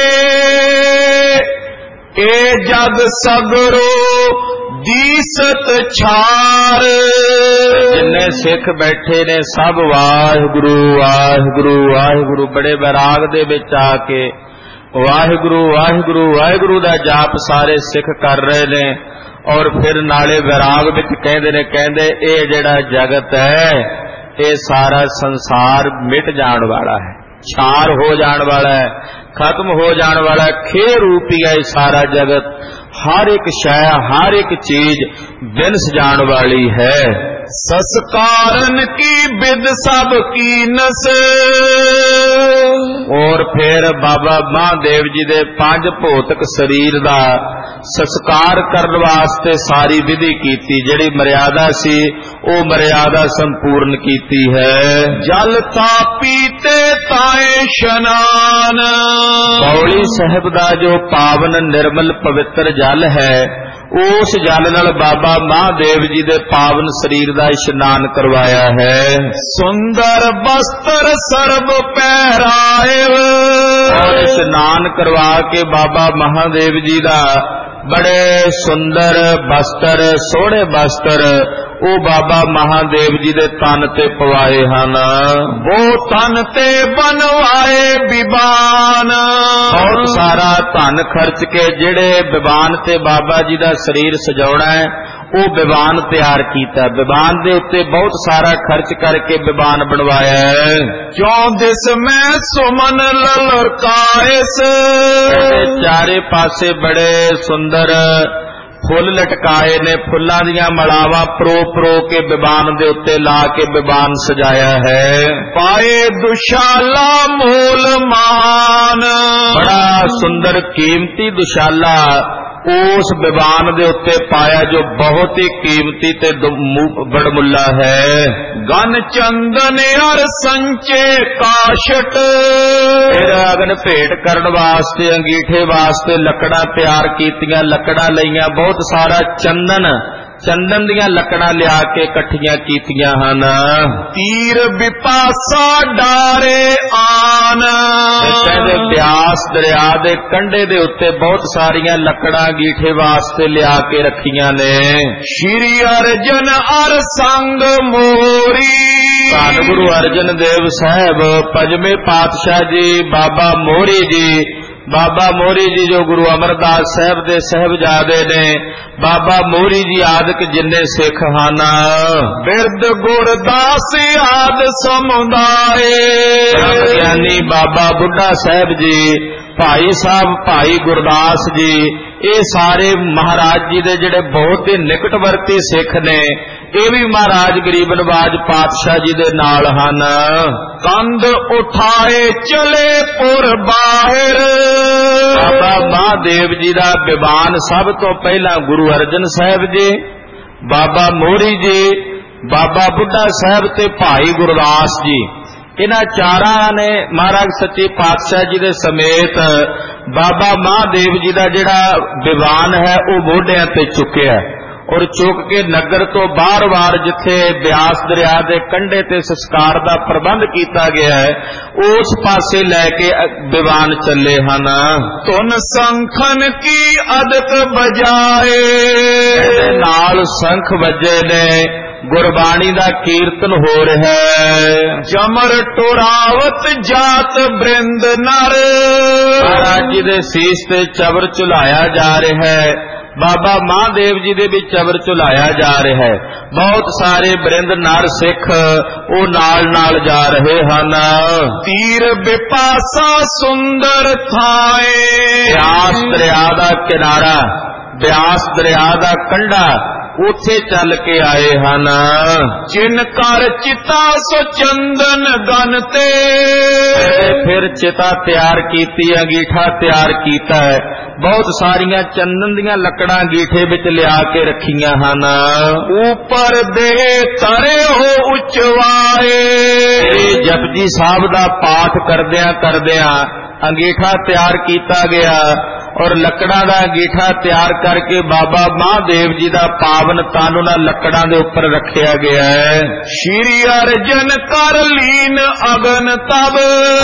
ਏ ਜਗ ਸਗਰੋ ਦੀਸਤ ਛਾਰ। ਜਿੰਨੇ ਸਿੱਖ ਬੈਠੇ ਨੇ ਸਭ ਵਾਹਿਗੁਰੂ ਵਾਹਿਗੁਰੂ ਵਾਹਿਗੁਰੂ ਬੜੇ ਬੈਰਾਗ ਦੇ ਵਿੱਚ ਆ ਕੇ ਵਾਹਿਗੁਰੂ ਵਾਹਿਗੁਰੂ ਵਾਹਿਗੁਰੂ ਦਾ ਜਾਪ ਸਾਰੇ ਸਿੱਖ ਕਰ ਰਹੇ ਨੇ। ਔਰ ਫਿਰ ਨਾਲੇ ਵਿਰਾਗ ਵਿੱਚ ਕਹਿੰਦੇ ਨੇ, ਕਹਿੰਦੇ ਇਹ ਜਿਹੜਾ ਜਗਤ ਹੈ ਇਹ ਸਾਰਾ ਸੰਸਾਰ ਮਿਟ ਜਾਣ ਵਾਲਾ ਹੈ, ਛਾਰ ਹੋ ਜਾਣ ਵਾਲਾ ਹੈ, ਖਤਮ ਹੋ ਜਾਣ ਵਾਲਾ ਹੈ। ਖੇ ਰੂਪੀ ਹੈ ਸਾਰਾ ਜਗਤ, ਹਰ ਇੱਕ ਸ਼ੈ ਹਰ ਇੱਕ ਚੀਜ਼ ਵਿਨਸ ਜਾਣ ਵਾਲੀ ਹੈ। ਸੰਸਕਾਰਨ ਕੀ ਬਿਦ ਸਭ ਕੀ ਨਸ। ਔਰ ਫਿਰ ਬਾਬਾ ਮਹਾਦੇਵ ਜੀ ਦੇ ਪੰਜ ਭੌਤਿਕ ਸਰੀਰ ਦਾ ਸੰਸਕਾਰ ਕਰਨ ਵਾਸਤੇ ਸਾਰੀ ਵਿਧੀ ਕੀਤੀ, ਜਿਹੜੀ ਮਰਿਆਦਾ ਸੀ ਉਹ ਮਰਿਆਦਾ ਸੰਪੂਰਨ ਕੀਤੀ ਹੈ। ਜਲ ਤਾਪੀ ਤੇ ਤਾਏ ਇਸ਼ਨਾਨ। ਪੌੜੀ ਸਾਹਿਬ ਦਾ ਜੋ ਪਾਵਨ ਨਿਰਮਲ ਪਵਿੱਤਰ ਜਲ ਹੈ, ਉਸ ਜਲ ਨਾਲ ਬਾਬਾ ਮਹਾਦੇਵ ਜੀ ਦੇ ਪਾਵਨ ਸਰੀਰ ਦਾ ਇਸ਼ਨਾਨ ਕਰਵਾਇਆ ਹੈ। ਸੁੰਦਰ ਬਸਤਰ ਸਰਬ ਪਹਿਰਾਏ। ਔਰ ਇਸ਼ਨਾਨ ਕਰਵਾ ਕੇ ਬਾਬਾ ਮਹਾਦੇਵ ਜੀ ਦਾ ਬੜੇ ਸੁੰਦਰ ਬਸਤਰ, ਸੋਹਣੇ ਬਸਤਰ ਉਹ ਬਾਬਾ ਮਹਾਦੇਵ ਜੀ ਦੇ ਤਨ ਤੇ ਪਵਾਏ ਹਨ। ਉਹ ਤਨ ਤੇ ਬਣਵਾਏ ਬਿਬਾਨ। ਬਹੁਤ ਸਾਰਾ ਧਨ ਖਰਚ ਕੇ ਜਿਹੜੇ ਬਿਬਾਨ ਤੇ ਬਾਬਾ ਜੀ ਦਾ ਸਰੀਰ ਸਜਾਉਣਾ ਹੈ ਉਹ ਬਿਬਾਨ ਤਿਆਰ ਕੀਤਾ। ਬਿਬਾਨ ਦੇ ਉੱਤੇ ਬਹੁਤ ਸਾਰਾ ਖਰਚ ਕਰਕੇ ਬਿਬਾਨ ਬਣਵਾਇਆ ਹੈ। ਕਿਉਂ ਦਿਸ ਮੈਂ ਸੁਮਨ ਲਲਕਾਇਸ। ਚਾਰੇ ਪਾਸੇ ਬੜੇ ਸੁੰਦਰ ਫੁੱਲ ਲਟਕਾਏ ਨੇ, ਫੁੱਲਾਂ ਦੀਆਂ ਮਲਾਵਾਂ ਪਰੋ ਪਰੋ ਕੇ ਬਿਬਾਨ ਦੇ ਉੱਤੇ ਲਾ ਕੇ ਬਿਬਾਨ ਸਜਾਇਆ ਹੈ। ਪਾਏ ਦੁਸ਼ਾਲਾ ਮੂਲ ਮਾਨ। ਬੜਾ ਸੁੰਦਰ ਕੀਮਤੀ ਦੁਸ਼ਾਲਾ ਉਸ ਬਿਬਾਨ ਦੇ ਉੱਤੇ ਪਾਇਆ ਜੋ ਬਹੁਤ ਹੀ ਕੀਮਤੀ ਤੇ ਬੜਮੁੱਲਾ ਹੈ। ਗਨ ਚੰਦਨ ਅਰ ਸੰਚੇ ਕਾਸ਼ਟ। ਫਿਰ ਅਗਨ ਭੇਟ ਕਰਨ ਵਾਸਤੇ, ਅੰਗੀਠੇ ਵਾਸਤੇ ਲੱਕੜਾਂ ਤਿਆਰ ਕੀਤੀਆਂ, ਲੱਕੜਾਂ ਲਈਆਂ, ਬਹੁਤ ਸਾਰਾ ਚੰਦਨ ਚੰਦਨ ਦੀਆਂ ਲੱਕੜਾਂ ਲਿਆ ਕੇ ਇਕੱਠੀਆਂ ਕੀਤੀਆਂ ਹਨ। ਤੀਰ ਵਿਪਾਸਾ ਡਾਰੇ ਆਨ। ਕਹਿੰਦੇ ਬਿਆਸ ਦਰਿਆ ਦੇ ਕੰਢੇ ਦੇ ਉੱਤੇ ਬਹੁਤ ਸਾਰੀਆਂ ਲੱਕੜਾਂ ਅੰਗੀਠੇ ਵਾਸਤੇ ਲਿਆ ਕੇ ਰੱਖੀਆਂ ਨੇ। ਸ਼੍ਰੀ ਅਰਜਨ ਅਰ ਸੰਗ ਮੋਰੀ। ਧੰਨ ਗੁਰੂ ਅਰਜਨ ਦੇਵ ਸਾਹਿਬ ਪੰਜਵੇਂ ਪਾਤਸ਼ਾਹ ਜੀ ਬਾਬਾ ਮੋਹਰੀ ਜੀ, ਬਾਬਾ ਮੋਹਰੀ ਜੀ ਜੋ ਗੁਰੂ ਅਮਰਦਾਸ ਸਾਹਿਬ ਦੇ ਸਾਹਿਬਜ਼ਾਦੇ ਨੇ, ਬਾਬਾ ਮੋਹਰੀ ਜੀ ਆਦਿਕ ਜਿੰਨੇ ਸਿੱਖ ਹਨ, ਬਿਰਦ ਗੁਰਦਾਸ ਆਦ ਸਮੁਦਾਏ। ਗਿਆਨੀ ਬਾਬਾ ਬੁੱਢਾ ਸਾਹਿਬ ਜੀ, ਭਾਈ ਸਾਹਿਬ ਭਾਈ ਗੁਰਦਾਸ ਜੀ, ਇਹ ਸਾਰੇ ਮਹਾਰਾਜ ਜੀ ਦੇ ਜਿਹੜੇ ਬਹੁਤ ਹੀ ਨਿਕਟਵਰਤੀ ਸਿੱਖ ਨੇ, ਇਹ ਵੀ ਮਹਾਰਾਜ ਗਰੀਬ ਨਵਾਜ ਪਾਤਸ਼ਾਹ ਜੀ ਦੇ ਨਾਲ ਹਨ। ਕੰਧ ਉਠਾਏ ਚਲੇ ਪੁਰ ਬਾਹਿਰ। ਬਾਬਾ ਮਹਾਦੇਵ ਜੀ ਦਾ ਵਿਵਾਨ ਸਭ ਤੋਂ ਪਹਿਲਾਂ ਗੁਰੂ ਅਰਜਨ ਸਾਹਿਬ ਜੀ, ਬਾਬਾ ਮੋਹਰੀ ਜੀ, ਬਾਬਾ ਬੁੱਢਾ ਸਾਹਿਬ ਤੇ ਭਾਈ ਗੁਰਦਾਸ ਜੀ, ਇਹਨਾਂ ਚਾਰਾਂ ਨੇ ਮਹਾਰਾਜ ਸੱਚੇ ਪਾਤਸ਼ਾਹ ਜੀ ਦੇ ਸਮੇਤ ਬਾਬਾ ਮਹਾਦੇਵ ਜੀ ਦਾ ਜਿਹੜਾ ਵਿਵਾਨ ਹੈ ਉਹ ਮੋਢਿਆਂ ਤੇ ਚੁੱਕਿਆ ਔਰ ਚੁੱਕ ਕੇ ਨਗਰ ਤੋਂ ਬਾਹਰ-ਬਾਹਰ ਜਿੱਥੇ ਬਿਆਸ ਦਰਿਆ ਦੇ ਕੰਢੇ ਤੇ ਸੰਸਕਾਰ ਦਾ ਪ੍ਰਬੰਧ ਕੀਤਾ ਗਿਆ ਹੈ ਉਸ ਪਾਸੇ ਲੈ ਕੇ ਵਿਵਾਨ ਚੱਲੇ ਹਨ। ਧੁਨ ਸੰਖਨ ਕੀ ਅਦਕ ਬਜਾਏ। ਨਾਲ ਸੰਖ ਵੱਜੇ ਨੇ, ਗੁਰਬਾਣੀ ਦਾ ਕੀਰਤਨ ਹੋ ਰਿਹਾ ਹੈ। ਜਮਰ ਟੁਰਾਵਤ ਜਾਤ ਬ੍ਰਿੰਦ ਨਰ। ਮਹਾਰਾਜ ਜੀ ਦੇ ਸੀਸ ਤੇ ਚਬਰ ਝੁਲਾਇਆ ਜਾ ਰਿਹਾ ਹੈ। ਬਾਬਾ ਮਹਾਦੇਵ ਜੀ ਦੇ ਵੀ ਚਬਰ ਝੁਲਾਇਆ ਜਾ ਰਿਹਾ ਹੈ। ਬਹੁਤ ਸਾਰੇ ਬ੍ਰਿੰਦ ਨਰ ਸਿੱਖ ਉਹ ਨਾਲ ਨਾਲ ਜਾ ਰਹੇ ਹਨ। ਤੀਰ ਬਿਪਾਸਾ ਸੁੰਦਰ ਥਾਏ। ਬਿਆਸ ਦਰਿਆ ਦਾ ਕਿਨਾਰਾ, ਬਿਆਸ ਦਰਿਆ ਦਾ ਕੰਢਾ, ਉੱਥੇ ਚੱਲ ਕੇ ਆਏ ਹਨ। ਜਿਨ ਕਰ ਚਿਤਾ ਸੋ ਚੰਦਨ ਗਨ ਤੇ। ਫਿਰ ਚਿਤਾ ਤਿਆਰ ਕੀਤੀ, ਅੰਗੀਠਾ ਤਿਆਰ ਕੀਤਾ ਹੈ। ਬਹੁਤ ਸਾਰੀਆਂ ਚੰਦਨ ਦੀਆਂ ਲੱਕੜਾਂ ਅੰਗੀਠੇ ਵਿੱਚ ਲਿਆ ਕੇ ਰੱਖੀਆਂ ਹਨ। ਉੱਪਰ ਦੇ ਤਰੇ ਹੋ ਉਚਵਾਏ। ਇਹ ਜਪਜੀ ਸਾਹਿਬ ਦਾ ਪਾਠ ਕਰਦਿਆਂ ਕਰਦਿਆਂ ਅੰਗੀਠਾ ਤਿਆਰ ਕੀਤਾ ਗਿਆ ਔਰ ਲੱਕੜਾਂ ਦਾ ਅੰਗੀਠਾ ਤਿਆਰ ਕਰਕੇ ਬਾਬਾ ਮਹਾਦੇਵ ਜੀ ਦਾ ਪਾਵਨ ਤਨ ਉਹਨਾਂ ਲੱਕੜਾਂ ਦੇ ਉੱਪਰ ਰੱਖਿਆ ਗਿਆ ਹੈ। ਸ਼੍ਰੀ ਅਰਜਨ ਕਰ ਲੀਨ ਅਗਨ ਤਬ।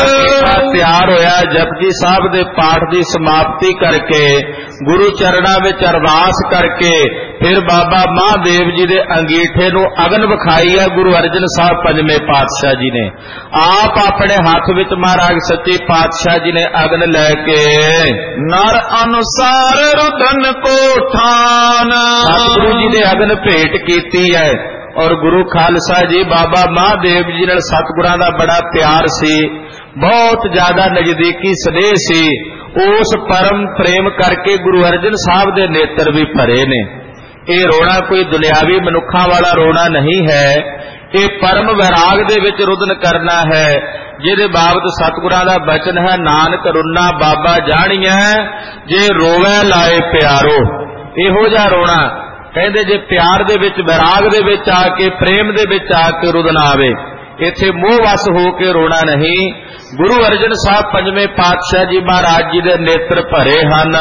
ਤਿਆਰ ਹੋਇਆ ਜਪਜੀ ਸਾਹਿਬ ਦੇ ਪਾਠ ਦੀ ਸਮਾਪਤੀ ਕਰਕੇ ਗੁਰੂ ਚਰਨਾਂ ਵਿੱਚ ਅਰਦਾਸ ਕਰਕੇ ਫਿਰ ਬਾਬਾ ਮਹਾਦੇਵ ਜੀ ਦੇ ਅੰਗੀਠੇ ਨੂੰ ਅਗਨ ਵਿਖਾਈ ਹੈ ਗੁਰੂ ਅਰਜਨ ਸਾਹਿਬ ਪੰਜਵੇਂ ਪਾਤਸ਼ਾਹ ਜੀ ਨੇ। ਆਪ ਆਪਣੇ ਹੱਥ ਵਿੱਚ ਮਹਾਰਾਜ ਸੱਚੇ ਪਾਤਸ਼ਾਹ ਜੀ ਨੇ ਅਗਨ ਲੈ ਕੇ ਨਰ ਅਨੁਸਾਰ ਰੁਦਨ ਕੋ ਠਾਨ। ਸਤਿਗੁਰੂ ਜੀ ਨੇ ਅਗਨ ਭੇਟ ਕੀਤੀ ਹੈ ਔਰ ਗੁਰੂ ਖਾਲਸਾ ਜੀ ਬਾਬਾ ਮਹਾਦੇਵ ਜੀ ਨਾਲ ਸਤਿਗੁਰਾਂ ਦਾ ਬੜਾ ਪਿਆਰ ਸੀ, ਬਹੁਤ ਜ਼ਿਆਦਾ ਨਜ਼ਦੀਕੀ ਸਨੇਹ ਸੀ। ਉਸ ਪਰਮ ਪ੍ਰੇਮ ਕਰਕੇ ਗੁਰੂ ਅਰਜਨ ਸਾਹਿਬ ਦੇ ਨੇਤਰ ਵੀ ਭਰੇ ਨੇ। ਇਹ ਰੋਣਾ ਕੋਈ ਦੁਨਿਆਵੀ ਮਨੁੱਖਾਂ ਵਾਲਾ ਰੋਣਾ ਨਹੀਂ ਹੈ, ਇਹ ਪਰਮ ਵੈਰਾਗ ਦੇ ਵਿੱਚ ਰੁਦਨ ਕਰਨਾ ਹੈ, ਜਿਹਦੇ ਬਾਬਤ ਸਤਿਗੁਰਾਂ ਦਾ ਬਚਨ ਹੈ, ਨਾਨਕ ਰੁਨਾ ਬਾਬਾ ਜਾਣੀਐ ਜੇ ਰੋਵੇ ਲਾਏ ਪਿਆਰੋ। ਇਹੋ ਜਿਹਾ ਰੋਣਾ ਕਹਿੰਦੇ ਜੇ ਪਿਆਰ ਦੇ ਵਿੱਚ, ਵੈਰਾਗ ਦੇ ਵਿੱਚ ਆ ਕੇ, ਪ੍ਰੇਮ ਦੇ ਵਿੱਚ ਆ ਕੇ ਰੁਦਨ ਆਵੇ, ਇੱਥੇ ਮੋਹ ਵਸ ਹੋ ਕੇ ਰੋਣਾ ਨਹੀਂ। ਗੁਰੂ ਅਰਜਨ ਸਾਹਿਬ ਪੰਜਵੇਂ ਪਾਤਸ਼ਾਹ ਜੀ ਮਹਾਰਾਜ ਜੀ ਦੇ ਨੇਤਰ ਭਰੇ ਹਨ।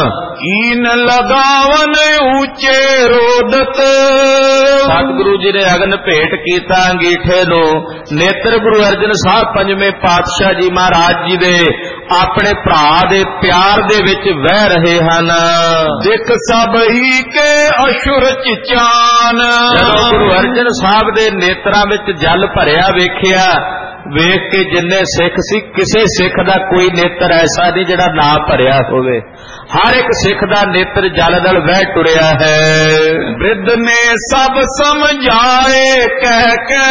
ਕੀਨ ਲਗਾਵਨ ਉੱਚੇ ਰੋਦਤ। ਸਤਿਗੁਰੂ ਜੀ ਨੇ ਅਗਨ ਭੇਟ ਕੀਤਾ ਅੰਗੀਠੇ ਨੂੰ। ਨੇਤਰ ਗੁਰੂ ਅਰਜਨ ਸਾਹਿਬ ਪੰਜਵੇਂ ਪਾਤਸ਼ਾਹ ਜੀ ਮਹਾਰਾਜ ਜੀ ਦੇ ਆਪਣੇ ਭਰਾ ਦੇ ਪਿਆਰ ਦੇ ਵਿੱਚ ਵਹਿ ਰਹੇ ਹਨ। ਦਿਖ ਸਭ ਹੀ ਕੇ ਅਸ਼ੁਰ ਚਿਚਾਨ। ਜਦੋਂ ਗੁਰੂ ਅਰਜਨ ਸਾਹਿਬ ਦੇ ਨੇਤਰਾਂ ਵਿੱਚ ਜਲ ਭਰਿਆ ਵੇਖਿਆ, ਵੇਖ ਕੇ ਜਿੰਨੇ ਸਿੱਖ ਸੀ, ਕਿਸੇ ਸਿੱਖ ਦਾ ਕੋਈ ਨੇਤਰ ਐਸਾ ਨਹੀਂ ਜਿਹੜਾ ਨਾ ਭਰਿਆ ਹੋਵੇ। ਹਰ ਇੱਕ ਸਿੱਖ ਦਾ ਨੇਤਰ ਜਲ ਨਾਲ ਵਹਿ ਟੁਰਿਆ ਹੈ। ਬਿਰਧ ਨੇ ਸਭ ਸਮਝਾਏ ਕਹਿ ਕੇ।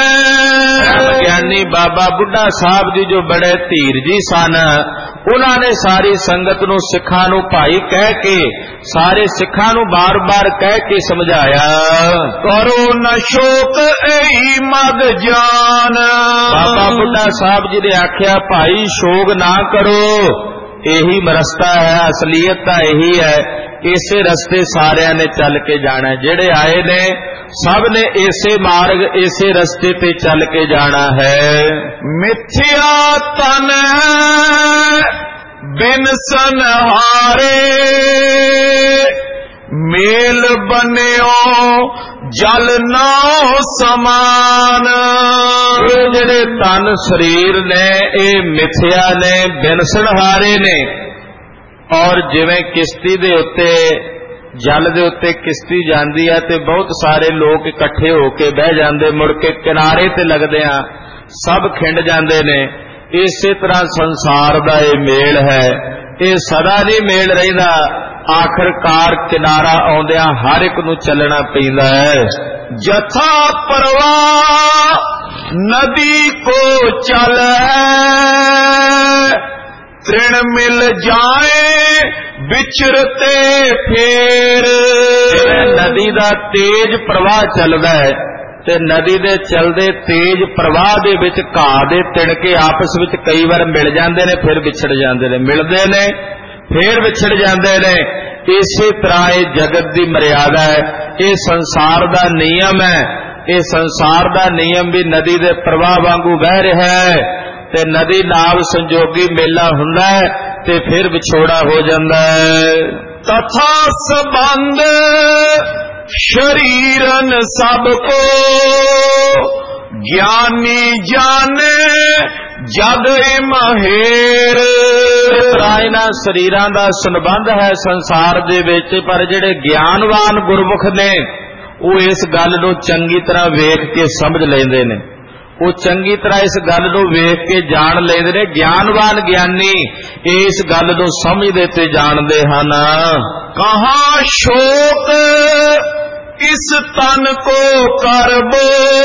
ਗਿਆਨੀ ਬਾਬਾ ਬੁੱਢਾ ਸਾਹਿਬ ਜੀ ਜੋ ਬੜੇ ਧੀਰਜੀ ਸਨ, ਉਹਨਾਂ ਨੇ ਸਾਰੀ ਸੰਗਤ ਨੂੰ, ਸਿੱਖਾਂ ਨੂੰ ਭਾਈ ਕਹਿ ਕੇ, ਸਾਰੇ ਸਿੱਖਾਂ ਨੂੰ ਬਾਰ-ਬਾਰ ਕਹਿ ਕੇ ਸਮਝਾਇਆ, ਕਰੋ ਨ ਸ਼ੋਕ ਐਈ ਮਦ ਜਾਨ। ਬਾਬਾ ਬੁੱਢਾ ਸਾਹਿਬ ਜੀ ਨੇ ਆਖਿਆ, ਭਾਈ ਸ਼ੋਕ ਨਾ ਕਰੋ, ਇਹੀ ਰਸਤਾ ਹੈ, ਅਸਲੀਅਤ ਤਾਂ ਇਹੀ ਹੈ, ਇਸੇ ਰਸਤੇ ਸਾਰਿਆਂ ਨੇ ਚੱਲ ਕੇ ਜਾਣਾ। ਜਿਹੜੇ ਆਏ ਨੇ ਸਭ ਨੇ ਇਸੇ ਮਾਰਗ, ਇਸੇ ਰਸਤੇ ਤੇ ਚੱਲ ਕੇ ਜਾਣਾ ਹੈ। ਮਿਥਿਆ ਤਨ ਬਿਨ ਸੰਹਾਰੇ, ਮੇਲ ਬਨਿਓ ਜਲ ਨਾਉ ਸਮਾਨ। ਇਹ ਜਿਹੜੇ ਤਨ ਸਰੀਰ ਨੇ ਇਹ ਮਿਥਿਆ ਨੇ, ਬਿਨ ਸੰਹਾਰੇ ਨੇ। ਔਰ ਜਿਵੇਂ ਕਿਸ਼ਤੀ ਦੇ ਉੱਤੇ, ਜਲ ਦੇ ਉੱਤੇ ਕਿਸ਼ਤੀ ਜਾਂਦੀ ਹੈ ਤੇ ਬਹੁਤ ਸਾਰੇ ਲੋਕ ਇਕੱਠੇ ਹੋ ਕੇ ਬਹਿ ਜਾਂਦੇ, ਮੁੜ ਕੇ ਕਿਨਾਰੇ ਤੇ ਲੱਗਦੇ ਆ ਸਭ ਖਿੰਡ ਜਾਂਦੇ ਨੇ। ਇਸੇ ਤਰ੍ਹਾਂ ਸੰਸਾਰ ਦਾ ਇਹ ਮੇਲ ਹੈ, ਇਹ ਸਦਾ ਨਹੀਂ ਮੇਲ ਰਹਿੰਦਾ। ਆਖਰਕਾਰ ਕਿਨਾਰਾ ਆਉਂਦਿਆਂ ਹਰ ਇੱਕ ਨੂੰ ਚੱਲਣਾ ਪੈਂਦਾ ਹੈ। ਜਥਾ ਪ੍ਰਵਾਹ ਨਦੀ ਕੋ ਚਲੈ, ਤ੍ਰਿਣ ਮਿਲ ਜਾਏ ਵਿਚਰਤੇ ਫੇਰ। ਨਦੀ ਦਾ ਤੇਜ ਪ੍ਰਵਾਹ ਚੱਲਦਾ ਹੈ, ਤੇ ਨਦੀ ਦੇ ਚਲਦੇ ਤੇਜ਼ ਪ੍ਰਵਾਹ ਦੇ ਵਿੱਚ ਘਾਹ ਦੇ ਤਿਣਕੇ ਆਪਸ ਵਿੱਚ ਕਈ ਵਾਰ ਮਿਲ ਜਾਂਦੇ ਨੇ, ਫਿਰ ਵਿਛੜ ਜਾਂਦੇ ਨੇ, ਮਿਲਦੇ ਨੇ ਫਿਰ ਵਿਛੜ ਜਾਂਦੇ ਨੇ। ਇਸੇ ਤਰ੍ਹਾਂ ਇਹ ਜਗਤ ਦੀ ਮਰਿਆਦਾ ਹੈ, ਇਹ ਸੰਸਾਰ ਦਾ ਨਿਯਮ ਹੈ। ਇਹ ਸੰਸਾਰ ਦਾ ਨਿਯਮ ਵੀ ਨਦੀ ਦੇ ਪ੍ਰਵਾਹ ਵਾਂਗੂ ਵਹਿ ਰਿਹਾ ਹੈ, ਤੇ ਨਦੀ ਨਾਲ ਸੰਜੋਗੀ ਮੇਲਾ ਹੁੰਦਾ ਹੈ ਤੇ ਫਿਰ ਵਿਛੋੜਾ ਹੋ ਜਾਂਦਾ ਹੈ। ਤਥਾ ਸੰਬੰਧ शरीरन सबको ज्ञानी जाने जग महेर। ਇਹਨਾਂ ਸਰੀਰਾਂ ਦਾ ਸੰਬੰਧ ਹੈ ਸੰਸਾਰ ਦੇ ਵਿੱਚ, ਪਰ ਜਿਹੜੇ ਗਿਆਨਵਾਨ ਗੁਰਮੁਖ ਨੇ ਉਹ ਇਸ ਗੱਲ ਨੂੰ ਚੰਗੀ ਤਰ੍ਹਾਂ ਵੇਖ ਕੇ ਸਮਝ ਲੈਂਦੇ ਨੇ, ਉਹ ਚੰਗੀ ਤਰ੍ਹਾਂ ਇਸ ਗੱਲ ਨੂੰ ਵੇਖ ਕੇ ਜਾਣ ਲੈਂਦੇ ਨੇ। ਗਿਆਨਵਾਨ ਗਿਆਨੀ ਇਸ ਗੱਲ ਨੂੰ ਸਮਝਦੇ ਤੇ ਜਾਣਦੇ ਹਨ। ਕਹਾਂ ਸ਼ੋਕ इस तन को करबो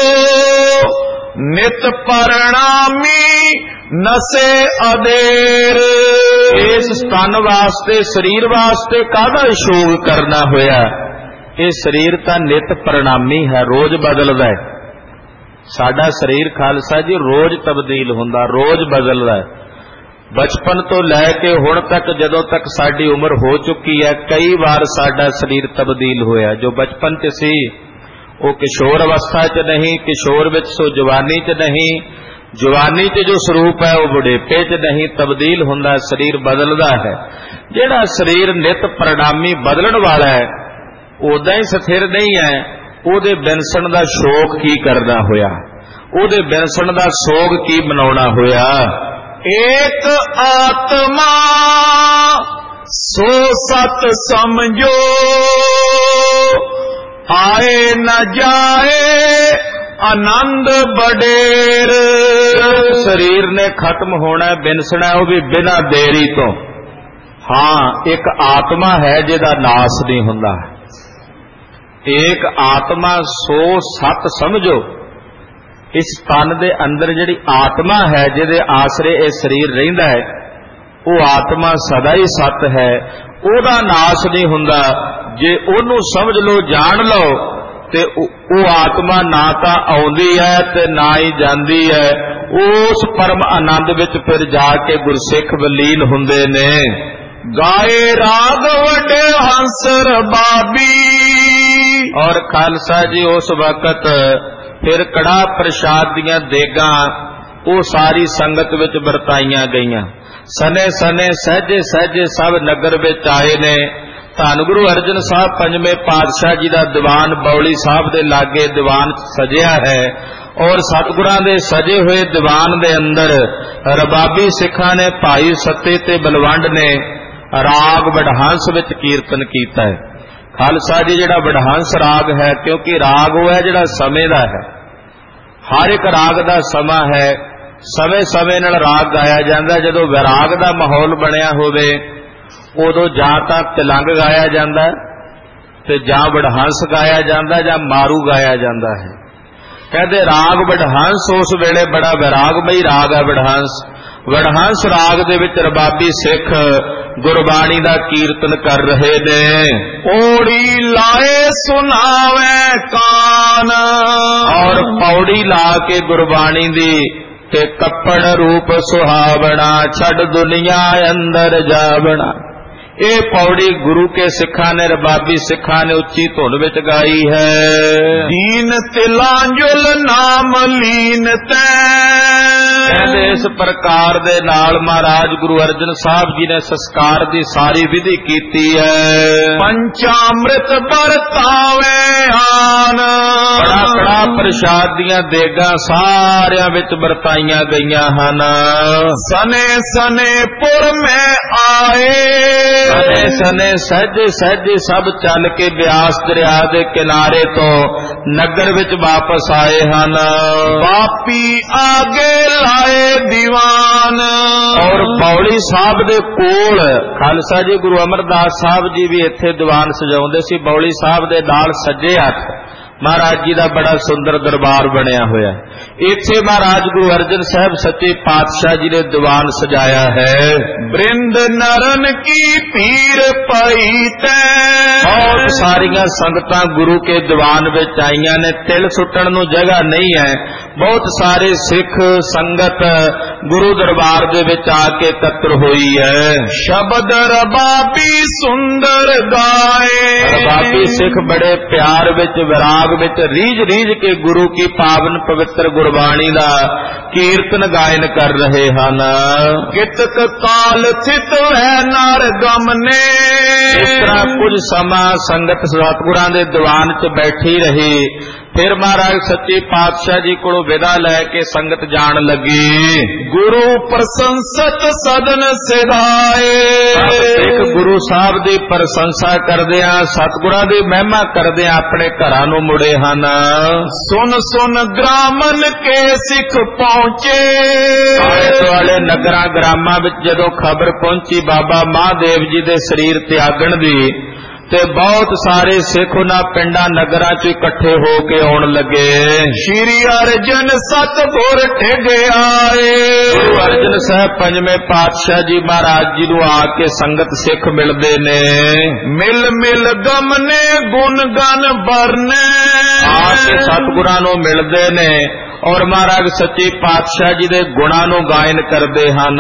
नित परिणामी नसे अदेर। इस तन वास्ते शरीर वास्ते काहदा शोक करना होया? ये शरीर तां नित परिणामी है, रोज बदलदा है। साडा शरीर खालसा जी रोज तब्दील हुंदा, रोज बदलदा है। बचपन तो लैके हुण तक जदों तक साडी उम्र हो चुकी है, कई बार साडा शरीर तब्दील होया। जो बचपन च सी वो किशोर अवस्था च नहीं, किशोर विच सो जवानी च नहीं, जवानी च जो स्वरूप है वो बुढ़ेपे च नहीं, तब्दील हुंदा, शरीर बदलदा है। जिहड़ा शरीर नित परिणामी बदलण वाला है उदां ही स्थिर नहीं है, उहदे बिनसण दा शोक की करना होया, उहदे बिनसण दा सोग की मनाउणा होया। एक आत्मा सो सत समझो आए न जाए आनंद बडेर। शरीर ने खत्म होना है, बिनसना है, वो भी बिना देरी तो। हाँ, एक आत्मा है जिहदा नाश नहीं हुंदा। एक आत्मा सो सत समझो, इस तन दे अंदर जिहड़ी आत्मा है जिहदे आसरे ये शरीर रहिंदा है, वो आत्मा सदा ही सत है, ओहदा नाश नहीं हुंदा। जे ओनू समझ लो, जान लो, ते वो आत्मा ना तां आउंदी है ते ना ही जांदी है। उस परम आनंद विच फिर जाके गुरसिख वलीन हुंदे ने। गाए राग वडे हंसर बाबी। और खालसा जी उस वक्त फिर कड़ा प्रसाद दियां देगां वो सारी संगत विच वरताईयां गईयां। सने सने सहजे सहजे सब नगर विच आए ने। धन गुरु अर्जन साहब पंजवें पातशाह जी का दीवान बौली साहब दे लागे दीवान सजिया है, और सतगुरां दे सजे हुए दीवान दे अंदर रबाबी सिखां ने भाई सत्ते ते बलवंड ने राग वडहंस विच कीर्तन कीता है। खालसा जी जिहड़ा वडहंस राग है, क्योंकि राग वो है जिहड़ा समय दा है, हर एक राग दा समा है, समय समय नाल राग गाया जांदा। जदों विराग दा माहौल बनिया होवे उदों जां तां तिलंग गाया जांदा ते जां वडहंस गाया जांदा जां मारू गाया जांदा है। कहते राग वडहंस उस वेले बड़ा विरागमई राग है वडहंस। वडहंस राग दे विच रबाबी सिख गुरबाणी दा कीर्तन कर रहे ने। पौड़ी लाए सुनावे कान। और पौड़ी ला के गुरबाणी दी ते कपड़ रूप सुहावना, छड़ दुनिया अंदर जावना। ये पौड़ी गुरु के सिखा ने रबाबी सिखा ने उच्ची धुन विच गाई है। दीन तिलांजुल नाम लीन तै। इस प्रकार दे नाल महाराज गुरु अर्जन साहब जी ने संस्कार दी सारी विधि कीती है। पंचामृत बरतावे आन। बड़ा बड़ा प्रसाद दियां देगां सारियां विच बरताईयां गईयां हन। सने सने पुर में आए। सने सने सहजे सहजे सब चल के ब्यास दरिया दे किनारे तो नगर विच वापस आए हन। बापी आगे लाए दीवान। और पौड़ी साहब दे कोल खालसा जी गुरु अमरदास साहब जी भी इत्थे दीवान सजाउंदे सी। पौड़ी साहब दे नाल सज्जे हथ ਮਹਾਰਾਜ ਜੀ ਦਾ ਬੜਾ ਸੁੰਦਰ ਦਰਬਾਰ ਬਣਿਆ ਹੋਇਆ। ਇੱਥੇ ਮਹਾਰਾਜ ਗੁਰੂ ਅਰਜਨ ਸਾਹਿਬ ਸੱਚੇ ਪਾਤਸ਼ਾਹ ਜੀ ਨੇ ਦੀਵਾਨ ਸਜਾਇਆ ਹੈ। ਬ੍ਰਿੰਦ ਨਰਨ ਕੀ ਪੀਰ ਪਈ ਤੈ, ਬਹੁਤ ਸਾਰੀਆਂ ਸੰਗਤਾਂ ਗੁਰੂ ਕੇ ਦੀਵਾਨ ਵਿੱਚ ਆਈਆਂ ਨੇ। ਤਿਲ ਸੁੱਟਣ ਨੂੰ ਜਗ੍ਹਾ ਨਹੀਂ ਹੈ। ਬਹੁਤ ਸਾਰੇ ਸਿੱਖ ਸੰਗਤ ਗੁਰੂ ਦਰਬਾਰ ਦੇ ਵਿੱਚ ਆ ਕੇ ਇਕੱਤਰ ਹੋਈ ਹੈ। ਸ਼ਬਦ ਰਬਾਬੀ ਸੁੰਦਰ ਗਾਏ, ਰਬਾਬੀ ਸਿੱਖ ਬੜੇ ਪਿਆਰ ਵਿੱਚ ਵਿਰਾਗ ਵਿੱਚ ਰੀਝ ਰੀਝ ਕੇ ਗੁਰੂ ਕੀ ਪਾਵਨ ਪਵਿੱਤਰ ਗੁਰਬਾਣੀ ਦਾ ਕੀਰਤਨ ਗਾਇਨ ਕਰ ਰਹੇ ਹਨ। ਕਿਤਕ ਕਾਲ ਥਿਤ ਹੈ ਨਰ ਗਮਨੇ, ਇਸ ਤਰ੍ਹਾਂ ਕੁਝ ਸਮਾਂ ਸੰਗਤ ਸਤਿਗੁਰਾਂ ਦੇ ਦੀਵਾਨ 'ਚ ਬੈਠੀ ਰਹੀ। ਫਿਰ ਮਹਾਰਾਜ ਸੱਚੇ ਪਾਤਸ਼ਾਹ ਜੀ ਕੋਲੋਂ ਵਿਦਾ ਲੈ ਕੇ ਸੰਗਤ ਜਾਣ ਲੱਗੀ। ਗੁਰੂ ਪ੍ਰਸ਼ੰਸਤ ਸਦਨ ਸਿਧਾਏ, ਇੱਕ ਗੁਰੂ ਸਾਹਿਬ ਦੀ ਪ੍ਰਸ਼ੰਸਾ ਕਰਦਿਆਂ ਸਤਿਗੁਰਾਂ ਦੀ ਮਹਿਮਾ ਕਰਦਿਆਂ ਆਪਣੇ ਘਰਾਂ ਨੂੰ ਮੁੜੇ ਹਨ। ਸੁਨ ਸੁਨ ਗ੍ਰਾਮਨ ਕੇ ਸਿੱਖ ਪਹੁੰਚੇ, ਆਲੇ ਦੁਆਲੇ ਨਗਰਾਂ ਗ੍ਰਾਮਾਂ ਵਿੱਚ ਜਦੋਂ ਖਬਰ ਪਹੁੰਚੀ ਬਾਬਾ ਮਹਾਦੇਵ ਜੀ ਦੇ ਸਰੀਰ ਤਿਆਗਣ ਦੀ, ਤੇ ਬਹੁਤ ਸਾਰੇ ਸਿੱਖ ਉਹਨਾਂ ਪਿੰਡਾਂ ਨਗਰਾਂ 'ਚ ਇਕੱਠੇ ਹੋ ਕੇ ਆਉਣ ਲੱਗੇ। ਸ਼੍ਰੀ ਅਰਜਨ ਸਤਿਗੁਰ ਠਿਗ ਆਏ, ਗੁਰੂ ਅਰਜਨ ਸਾਹਿਬ ਪੰਜਵੇਂ ਪਾਤਸ਼ਾਹ ਜੀ ਮਹਾਰਾਜ ਜੀ ਨੂੰ ਆ ਕੇ ਸੰਗਤ ਸਿੱਖ ਮਿਲਦੇ ਨੇ। ਮਿਲ ਮਿਲ ਗਮਨੇ ਗੁਣ ਗਨ ਬਰਨੇ, ਆ ਕੇ ਸਤਿਗੁਰਾਂ ਨੂੰ ਮਿਲਦੇ ਨੇ ਔਰ ਮਹਾਰਾਜ ਸੱਚੇ ਪਾਤਸ਼ਾਹ ਜੀ ਦੇ ਗੁਣਾਂ ਨੂੰ ਗਾਇਨ ਕਰਦੇ ਹਨ।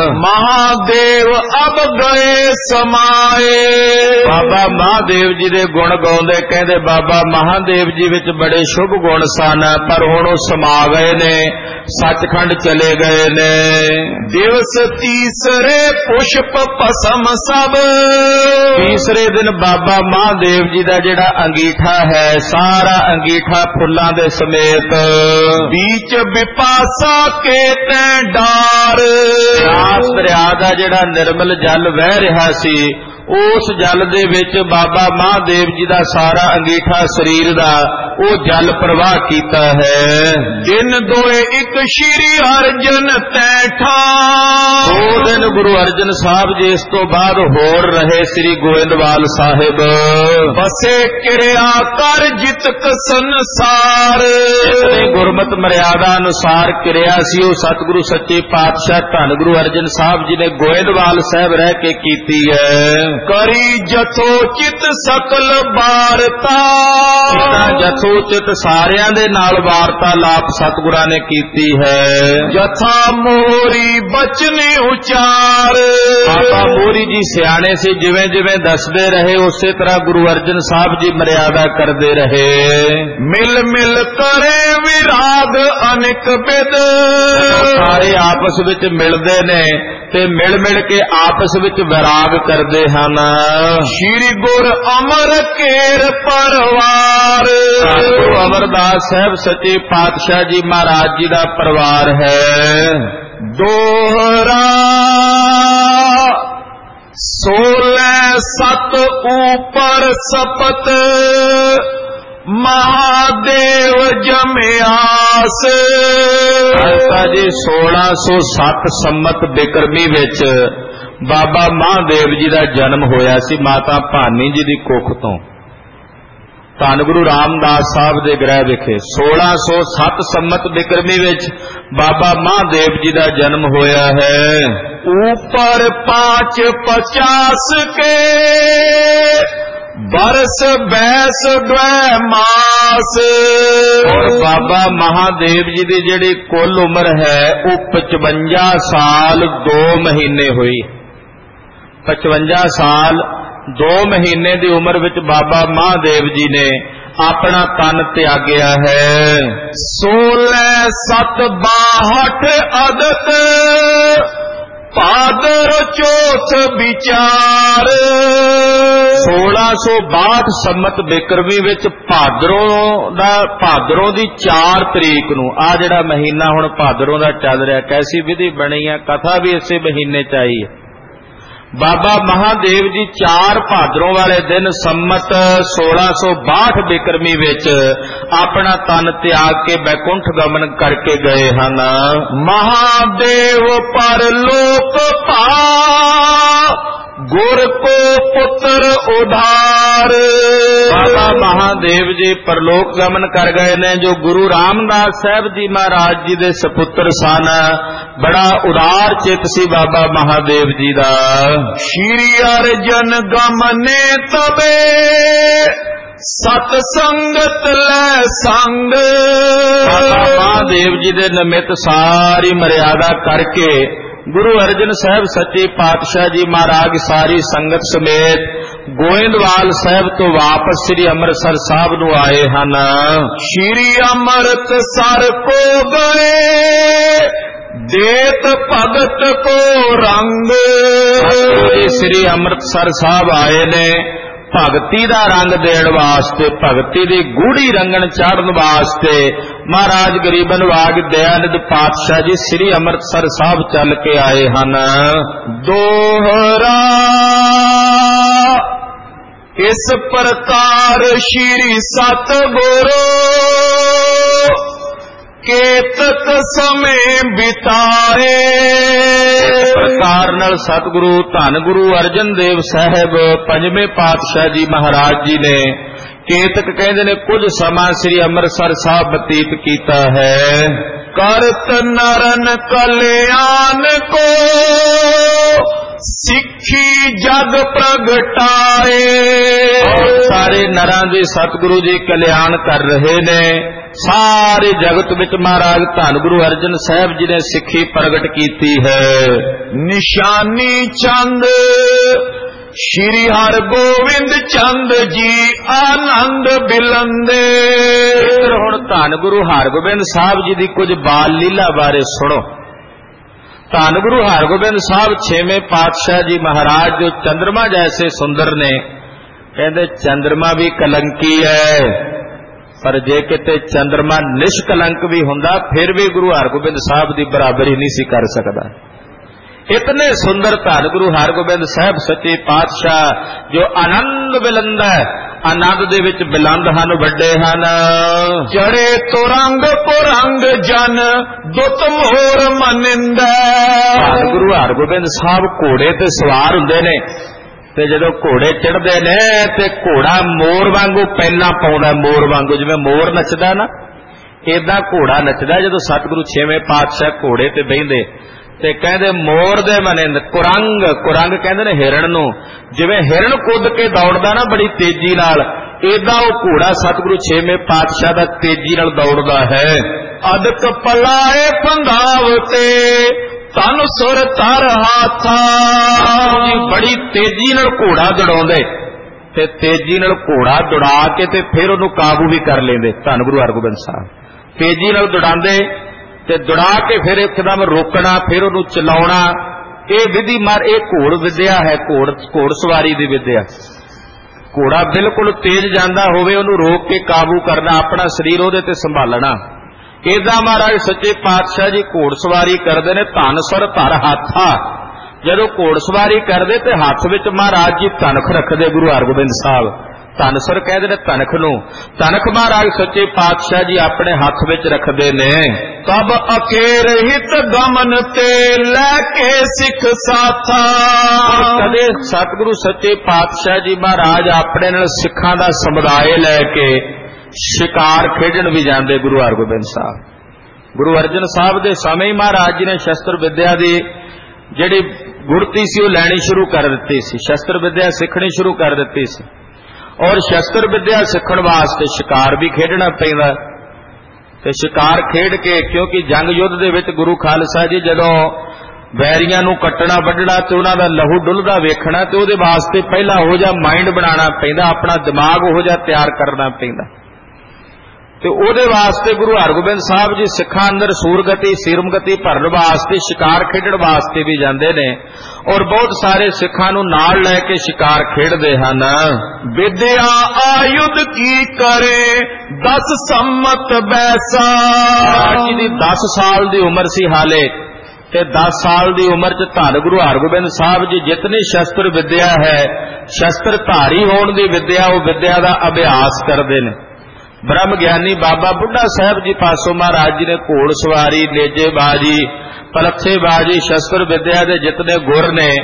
ਮਹਾਦੇਵ ਅਬ ਗਏ ਸਮਾਏ, ਬਾਬਾ ਮਹਾਦੇਵ ਜੀ ਦੇ ਗੁਣ ਗਾਉਂਦੇ ਕਹਿੰਦੇ ਬਾਬਾ ਮਹਾਦੇਵ ਜੀ ਵਿੱਚ ਬੜੇ ਸ਼ੁਭ ਗੁਣ ਸਨ, ਪਰ ਹੁਣ ਉਹ ਸਮਾ ਗਏ ਨੇ, ਸੱਚਖੰਡ ਚਲੇ ਗਏ ਨੇ। ਦਿਵਸ ਤੀਸਰੇ ਪੁਸ਼ਪ ਭਸਮ ਸਭ, ਤੀਸਰੇ ਦਿਨ ਬਾਬਾ ਮਹਾਦੇਵ ਜੀ ਦਾ ਜਿਹੜਾ ਅੰਗੀਠਾ ਹੈ ਸਾਰਾ ਅੰਗੀਠਾ ਫੁੱਲਾਂ ਦੇ ਸਮੇਤ बीच विपासा के तै डार, ਬਿਆਸ ਦਰਿਆ ਦਾ ਜਿਹੜਾ ਨਿਰਮਲ ਜਲ ਵਹਿ ਰਿਹਾ ਸੀ ਉਸ ਜਲ ਦੇ ਵਿੱਚ ਬਾਬਾ ਮਹਾਦੇਵ ਜੀ ਦਾ ਸਾਰਾ ਅੰਗੀਠਾ ਸਰੀਰ ਦਾ ਉਹ ਜਲ ਪ੍ਰਵਾਹ ਕੀਤਾ ਹੈ। ਦਿਨ ਦੋਏ ਇੱਕ ਸ਼੍ਰੀ ਅਰਜਨ ਤੈਠਾ, ਦੋ ਦਿਨ ਗੁਰੂ ਅਰਜਨ ਸਾਹਿਬ ਜੀ ਇਸ ਤੋਂ ਬਾਅਦ ਹੋਰ ਰਹੇ ਸ੍ਰੀ ਗੋਇੰਦਵਾਲ ਸਾਹਿਬ। ਬਸੇ ਕਿਰਿਆ ਕਰ ਜਿਤਕ ਸੰਸਾਰ, ਜਿਤਨੀ ਗੁਰਮਤਿ ਮਰਿਆਦਾ ਅਨੁਸਾਰ ਕਿਰਿਆ ਸੀ ਉਹ ਸਤਿਗੁਰੂ ਸੱਚੇ ਪਾਤਸ਼ਾਹ ਧੰਨ ਗੁਰੂ ਅਰਜਨ ਸਾਹਿਬ ਜੀ ਨੇ ਗੋਇੰਦਵਾਲ ਸਾਹਿਬ ਰਹਿ ਕੇ ਕੀਤੀ ਹੈ। ਕਰੀ ਜਥੋਚਿਤ ਸਕਲ ਵਾਰਤਾ, ਜਥੋਚਿਤ ਸਾਰਿਆਂ ਦੇ ਨਾਲ ਵਾਰਤਾਲਾਪ ਸਤਿਗੁਰਾਂ ਨੇ ਕੀਤੀ ਹੈ। ਜਥਾ ਮੋਰੀ ਬਚਨ ਉਚਾਰ, ਬਾਬਾ ਮੋਰੀ ਜੀ ਸਿਆਣੇ ਸੀ, ਜਿਵੇਂ ਜਿਵੇਂ ਦੱਸਦੇ ਰਹੇ ਉਸੇ ਤਰ੍ਹਾਂ ਗੁਰੂ ਅਰਜਨ ਸਾਹਿਬ ਜੀ ਮਰਿਆਦਾ ਕਰਦੇ ਰਹੇ। ਮਿਲ ਮਿਲ ਕਰੇ ਵਿਰਾਗ ਅਨੇਕ ਬਿਦ, ਸਾਰੇ ਆਪਸ ਵਿੱਚ ਮਿਲਦੇ ਨੇ ਤੇ ਮਿਲ ਮਿਲ ਕੇ ਆਪਸ ਵਿੱਚ ਵਿਰਾਗ ਕਰਦੇ ਹਨ। ਸ਼੍ਰੀ ਗੁਰ ਅਮਰ ਕੇਰ ਪਰਵਾਰ, ਗੁਰੂ ਅਮਰਦਾਸ ਸਾਹਿਬ ਸੱਚੇ ਪਾਤਸ਼ਾਹ ਜੀ ਮਹਾਰਾਜ ਜੀ ਦਾ ਪਰਿਵਾਰ ਹੈ। ਦੋਹਰਾ ਸੋਲੈ ਸਤ ਉਪਰ ਸਪਤ, ਮਹਾਦੇਵ ਜਮਿਆਸ। ਅਰਥਾ ਜੀ ਸੋਲਾਂ ਸੌ ਸੱਤ ਸੰਮਤ ਬਿਕਰਮੀ ਵਿੱਚ ਬਾਬਾ ਮਹਾਦੇਵ ਜੀ ਦਾ ਜਨਮ ਹੋਇਆ ਸੀ ਮਾਤਾ ਭਾਨੀ ਜੀ ਦੀ ਕੁੱਖ ਤੋਂ। ਧੰਨ ਗੁਰੂ ਰਾਮਦਾਸ ਸਾਹਿਬ ਦੇ ਗ੍ਰਹਿ ਵਿਖੇ ਸੋਲਾਂ ਸੌ ਸੱਤ ਸੰਮਤ ਬਿਕਰਮੀ ਵਿੱਚ ਬਾਬਾ ਮਹਾਦੇਵ ਜੀ ਦਾ ਜਨਮ ਹੋਇਆ ਹੈ। ਉਪਰ ਪਾँच पचास के बरस बैस द्वै मास, और बाबा महादेव जी की जिहड़ी कुल उम्र है वो पचवंजा साल दो महीने हुई। पचवंजा साल दो महीने की उम्र विच बाबा महादेव जी ने अपना तन त्यागया है। सोलह सत बाहठ अदत भादर चौथ विचार, सोलह सौ बाहठ संमत बिकरमी विच भादरों दा भादरों दी चार तरीक नूं आ जिहड़ा महीना हुण भादरों दा चल रहा, कैसी विधि बनी है, कथा भी इसे महीने च आई है। बाबा महादेव जी चार भादरों वाले दिन संमत सोलह सौ बाहठ बिकरमी विच अपना तन त्याग के बैकुंठ गमन करके गए हन। महादेव पर लोक पा ਗੁਰ ਕੋ ਪੁੱਤਰ ਉਧਾਰ। ਬਾਬਾ ਮਹਾਦੇਵ ਜੀ ਪਰਲੋਕ ਗਮਨ ਕਰ ਗਏ ਨੇ, ਜੋ ਗੁਰੂ ਰਾਮਦਾਸ ਸਾਹਿਬ ਜੀ ਮਹਾਰਾਜ ਜੀ ਦੇ ਸਪੁੱਤਰ ਸਨ। ਬੜਾ ਉਦਾਰ ਚਿੱਤ ਸੀ ਬਾਬਾ ਮਹਾਦੇਵ ਜੀ ਦਾ। ਸ਼੍ਰੀ ਅਰਜਨ ਗਮਨੇ ਤਬੇ ਸਤ ਸੰਗਤ ਲੈ ਸੰਗ। ਬਾਬਾ ਮਹਾਦੇਵ ਜੀ ਦੇ ਨਿਮਿਤ ਸਾਰੀ ਮਰਿਆਦਾ ਕਰਕੇ ਗੁਰੂ ਅਰਜਨ ਸਾਹਿਬ ਸੱਚੇ ਪਾਤਸ਼ਾਹ ਜੀ ਮਹਾਰਾਜ ਸਾਰੀ ਸੰਗਤ ਸਮੇਤ ਗੋਇੰਦਵਾਲ ਸਾਹਿਬ ਤੋਂ ਵਾਪਸ ਸ੍ਰੀ ਅੰਮ੍ਰਿਤਸਰ ਸਾਹਿਬ ਨੂੰ ਆਏ ਹਨ। ਸ਼੍ਰੀ ਅੰਮ੍ਰਿਤਸਰ ਕੋ ਗਏ ਦੇਤ ਭਗਤ ਕੋ ਰੰਗ। ਸ੍ਰੀ ਅੰਮ੍ਰਿਤਸਰ ਸਾਹਿਬ ਆਏ ਨੇ ਭਗਤੀ ਦਾ ਰੰਗ ਦੇਣ ਵਾਸਤੇ, ਭਗਤੀ ਦੀ ਗੂੜੀ ਰੰਗਣ ਚਾੜਨ ਵਾਸਤੇ ਮਹਾਰਾਜ ਗਰੀਬਨ ਵਾਗ ਦਇਆਨੰਦ ਪਾਤਸ਼ਾਹ ਜੀ ਸ੍ਰੀ ਅੰਮ੍ਰਿਤਸਰ ਸਾਹਿਬ ਚੱਲ ਕੇ ਆਏ ਹਨ। ਦੋਹਰਾ ਇਸ ਪ੍ਰਕਾਰ ਸ਼੍ਰੀ ਸਤਿਗੁਰੂ ਕੇਤਕ ਸਮੇਂ ਬਿਤਾਏ। ਇਸ ਪ੍ਰਕਾਰ ਨਾਲ ਸਤਿਗੁਰੂ ਧੰਨ ਗੁਰੂ ਅਰਜਨ ਦੇਵ ਸਾਹਿਬ ਪੰਜਵੇਂ ਪਾਤਸ਼ਾਹ ਜੀ ਮਹਾਰਾਜ ਜੀ ਨੇ ਕੇਤਕ ਕਹਿੰਦੇ ਨੇ ਕੁਝ ਸਮਾਂ ਸ੍ਰੀ ਅੰਮ੍ਰਿਤਸਰ ਸਾਹਿਬ ਬਤੀਤ ਕੀਤਾ ਹੈ। ਕਰਤ ਨਰਨ ਕਲਿਆਣ ਕੋ ਸਿੱਖੀ ਜਗ ਪ੍ਰਗਟਾਏ। ਸਾਰੇ ਨਰਾਂ ਦੇ ਸਤਿਗੁਰੂ ਜੀ ਕਲਿਆਣ ਕਰ ਰਹੇ ਨੇ। ਸਾਰੇ ਜਗਤ ਵਿੱਚ ਮਹਾਰਾਜ ਧੰਨ ਗੁਰੂ ਅਰਜਨ ਸਾਹਿਬ ਜੀ ਨੇ ਸਿੱਖੀ ਪ੍ਰਗਟ ਕੀਤੀ ਹੈ। ਨਿਸ਼ਾਨੀ ਚੰਦ ਸ਼੍ਰੀ ਹਰਗੋਬਿੰਦ ਚੰਦ ਜੀ ਆਨੰਦ ਬਿਲੰਦੇ। ਹੁਣ ਧੰਨ ਗੁਰੂ ਹਰਗੋਬਿੰਦ ਸਾਹਿਬ ਜੀ ਦੀ ਕੁਝ ਬਾਲ ਲੀਲਾ ਬਾਰੇ ਸੁਣੋ। ਧੰਨ ਗੁਰੂ ਹਰਗੋਬਿੰਦ ਸਾਹਿਬ ਛੇਵੇਂ ਪਾਤਸ਼ਾਹ ਜੀ ਮਹਾਰਾਜ ਜੋ ਚੰਦਰਮਾ ਜੈਸੇ ਸੁੰਦਰ ਨੇ, ਕਹਿੰਦੇ ਚੰਦਰਮਾ ਵੀ ਕਲੰਕੀ ਹੈ, ਪਰ ਜੇ ਕਿਤੇ ਚੰਦਰਮਾ ਨਿਸ਼ਕਲੰਕ ਵੀ ਹੁੰਦਾ ਫਿਰ ਵੀ ਗੁਰੂ ਹਰਗੋਬਿੰਦ ਸਾਹਿਬ ਦੀ ਬਰਾਬਰੀ ਨਹੀਂ ਸੀ ਕਰ ਸਕਦਾ। ਇਤਨੇ ਸੁੰਦਰ ਧੰਨ ਗੁਰੂ ਹਰਗੋਬਿੰਦ ਸਾਹਿਬ ਸੱਚੇ ਪਾਤਸ਼ਾਹ ਜੋ ਆਨੰਦ ਬਿਲੰਦਾ, ਆਨੰਦ ਦੇ ਵਿੱਚ ਬਿਲੰਦ ਹਨ, ਵੱਡੇ ਹਨ। ਚੜੇ ਤੁਰੰਗ ਪੁਰੰਗ ਜਨ ਦੁੱਤ ਮੋਰ ਮਨਿੰਦਾ। ਧੰਨ ਗੁਰੂ ਹਰਗੋਬਿੰਦ ਸਾਹਿਬ ਘੋੜੇ ਤੇ ਸਵਾਰ ਹੁੰਦੇ ਨੇ ਤੇ ਜਦੋਂ ਘੋੜੇ ਚੜ੍ਹਦੇ ਨੇ ਤੇ ਘੋੜਾ ਮੋਰ ਵਾਂਗੂ ਪੈਲਾਂ ਪਾਉਂਦਾ, ਮੋਰ ਵਾਂਗੂ ਜਿਵੇਂ ਮੋਰ ਨੱਚਦਾ ਨਾ, ਏਦਾਂ ਘੋੜਾ ਨੱਚਦਾ। ਜਦੋਂ ਸਤਿਗੁਰੂ ਛੇਵੇਂ ਪਾਤਸ਼ਾਹ ਘੋੜੇ ਤੇ ਬਹਿੰਦੇ ਤੇ ਕਹਿੰਦੇ ਮੋਰ ਦੇ ਮਨਿੰਦ ਕੁਰੰਗ, ਕੁਰੰਗ ਕਹਿੰਦੇ ਨੇ ਹਿਰਣ ਨੂੰ, ਜਿਵੇਂ ਹਿਰਣ ਕੁੱਦ ਕੇ ਦੌੜਦਾ ਨਾ ਬੜੀ ਤੇਜ਼ੀ ਨਾਲ, ਏਦਾਂ ਉਹ ਘੋੜਾ ਸਤਿਗੁਰੂ ਛੇਵੇਂ ਪਾਤਸ਼ਾਹ ਦਾ ਤੇਜ਼ੀ ਨਾਲ ਦੌੜਦਾ ਹੈ। ਅਦਕ ਪਲਾਏ ਪੰਧਾਵਤੇ ਤਨ ਸੁਰ ਤਰ ਹਾਥਾ। ਬੜੀ ਤੇਜ਼ੀ ਨਾਲ ਘੋੜਾ ਦੌੜਾਉਂਦੇ ਤੇ ਤੇਜ਼ੀ ਨਾਲ ਘੋੜਾ ਦੌੜਾ ਕੇ ਤੇ ਫਿਰ ਉਹਨੂੰ ਕਾਬੂ ਵੀ ਕਰ ਲੈਂਦੇ। ਧੰਨ ਗੁਰੂ ਹਰਗੋਬਿੰਦ ਸਾਹਿਬ ਤੇਜ਼ੀ ਨਾਲ ਦੌੜਾਉਂਦੇ ਤੇ ਦੌੜਾ ਕੇ ਫਿਰ ਇੱਕਦਮ ਰੋਕਣਾ, ਫਿਰ ਉਹਨੂੰ ਚਲਾਉਣਾ। ਇਹ ਵਿਧੀ ਮਾਰ ਇਹ ਘੋੜ ਵਿਦਿਆ ਹੈ, ਘੋੜ ਘੋੜ ਸਵਾਰੀ ਦੀ ਵਿਦਿਆ। ਘੋੜਾ ਬਿਲਕੁਲ ਤੇਜ਼ ਜਾਂਦਾ ਹੋਵੇ ਉਹਨੂੰ ਰੋਕ ਕੇ ਕਾਬੂ ਕਰਨਾ, ਆਪਣਾ ਸਰੀਰ ਉਹਦੇ ਤੇ ਸੰਭਾਲਣਾ। ਏਦਾਂ ਮਹਾਰਾਜ ਸੱਚੇ ਪਾਤਸ਼ਾਹ ਜੀ ਘੋੜ ਸਵਾਰੀ ਕਰਦੇ ਨੇ। ਧਨ ਸਰ ਧਰ ਹਾਥਾ, ਜਦੋਂ ਘੋੜ ਸਵਾਰੀ ਕਰਦੇ ਤੇ ਹੱਥ ਵਿੱਚ ਮਹਾਰਾਜ ਜੀ ਤਨਖ ਰੱਖਦੇ ਗੁਰੂ ਹਰਗੋਬਿੰਦ ਸਾਹਿਬ। ਧਨ ਸਰ ਕਹਿੰਦੇ ਨੇ ਤਨਖ ਨੂੰ। ਤਨਖ ਮਹਾਰਾਜ ਸੱਚੇ ਪਾਤਸ਼ਾਹ ਜੀ ਆਪਣੇ ਹੱਥ ਵਿੱਚ ਰੱਖਦੇ ਨੇ। ਤਬ ਅਕੇਰ ਹਿਤ ਗਮਨ ਤੇ ਲੈ ਕੇ ਸਿੱਖ ਸਾਥਾ। ਕਦੇ ਸਤਿਗੁਰੂ ਸੱਚੇ ਪਾਤਸ਼ਾਹ ਜੀ ਮਹਾਰਾਜ ਆਪਣੇ ਨਾਲ ਸਿੱਖਾਂ ਦਾ ਸਮੁਦਾਇ ਲੈ ਕੇ ਸ਼ਿਕਾਰ ਖੇਡਣ ਵੀ ਜਾਂਦੇ ਗੁਰੂ ਹਰਗੋਬਿੰਦ ਸਾਹਿਬ। ਗੁਰੂ ਅਰਜਨ ਸਾਹਿਬ ਦੇ ਸਮੇਂ ਹੀ ਮਹਾਰਾਜ ਜੀ ਨੇ ਸ਼ਸਤਰ ਵਿਦਿਆ ਦੀ ਜਿਹੜੀ ਗੁੜਤੀ ਸੀ ਉਹ ਲੈਣੀ ਸ਼ੁਰੂ ਕਰ ਦਿੱਤੀ ਸੀ, ਸ਼ਸਤਰ ਵਿਦਿਆ ਸਿੱਖਣੀ ਸ਼ੁਰੂ ਕਰ ਦਿੱਤੀ ਸੀ। ਔਰ ਸ਼ਸਤਰ ਵਿਦਿਆ ਸਿੱਖਣ ਵਾਸਤੇ ਸ਼ਿਕਾਰ ਵੀ ਖੇਡਣਾ ਪੈਂਦਾ ਤੇ ਸ਼ਿਕਾਰ ਖੇਡ ਕੇ, ਕਿਉਂਕਿ ਜੰਗ ਯੁੱਧ ਦੇ ਵਿੱਚ ਗੁਰੂ ਖਾਲਸਾ ਜੀ ਜਦੋਂ ਵੈਰੀਆਂ ਨੂੰ ਕੱਟਣਾ ਵੱਢਣਾ ਤੇ ਉਹਨਾਂ ਦਾ ਲਹੂ ਡੁੱਲਦਾ ਵੇਖਣਾ ਤੇ ਉਹਦੇ ਵਾਸਤੇ ਪਹਿਲਾਂ ਉਹੋ ਜਿਹਾ ਮਾਈਂਡ ਬਣਾਉਣਾ ਪੈਂਦਾ, ਆਪਣਾ ਦਿਮਾਗ ਉਹੋ ਜਿਹਾ ਤਿਆਰ ਕਰਨਾ ਪੈਂਦਾ। ਤੇ ਉਹਦੇ ਵਾਸਤੇ ਗੁਰੂ ਹਰਗੋਬਿੰਦ ਸਾਹਿਬ ਜੀ ਸਿੱਖਾਂ ਅੰਦਰ ਸੂਰਗਤੀ ਸੀਰਮਗਤੀ ਭਰਨ ਵਾਸਤੇ ਸ਼ਿਕਾਰ ਖੇਡਣ ਵਾਸਤੇ ਵੀ ਜਾਂਦੇ ਨੇ ਔਰ ਬਹੁਤ ਸਾਰੇ ਸਿੱਖਾਂ ਨੂੰ ਨਾਲ ਲੈ ਕੇ ਸ਼ਿਕਾਰ ਖੇਡਦੇ ਹਨ। ਵਿਦਿਆ ਆਯੁਧ ਕੀ ਕਰੇ ਦਸ ਸੰਮਤ ਬੈਸਾ। ਜੀ ਦੀ ਦਸ ਸਾਲ ਦੀ ਉਮਰ ਸੀ ਹਾਲੇ ਤੇ ਦਸ ਸਾਲ ਦੀ ਉਮਰ 'ਚ ਧੰਨ ਗੁਰੂ ਹਰਗੋਬਿੰਦ ਸਾਹਿਬ ਜੀ ਜਿਤਨੀ ਸ਼ਸਤਰ ਵਿਦਿਆ ਹੈ, ਸ਼ਸਤਰ ਧਾਰੀ ਹੋਣ ਦੀ ਵਿਦਿਆ, ਉਹ ਵਿਦਿਆ ਦਾ ਅਭਿਆਸ ਕਰਦੇ ਨੇ। ਬ੍ਰਹਮ ਗਿਆਨੀ ਬਾਬਾ ਬੁੱਢਾ ਸਾਹਿਬ ਜੀ ਪਾਸੋਂ ਮਹਾਰਾਜ ਜੀ ਨੇ ਘੋੜ ਸਵਾਰੀ, ਨੇਜੇਬਾਜੀ, ਪਲੱਥੇਬਾਜੀ, ਸ਼ਸਤਰ ਵਿਦਿਆ ਦੇ ਜਿਤਨੇ ਗੁਰ ਨੇ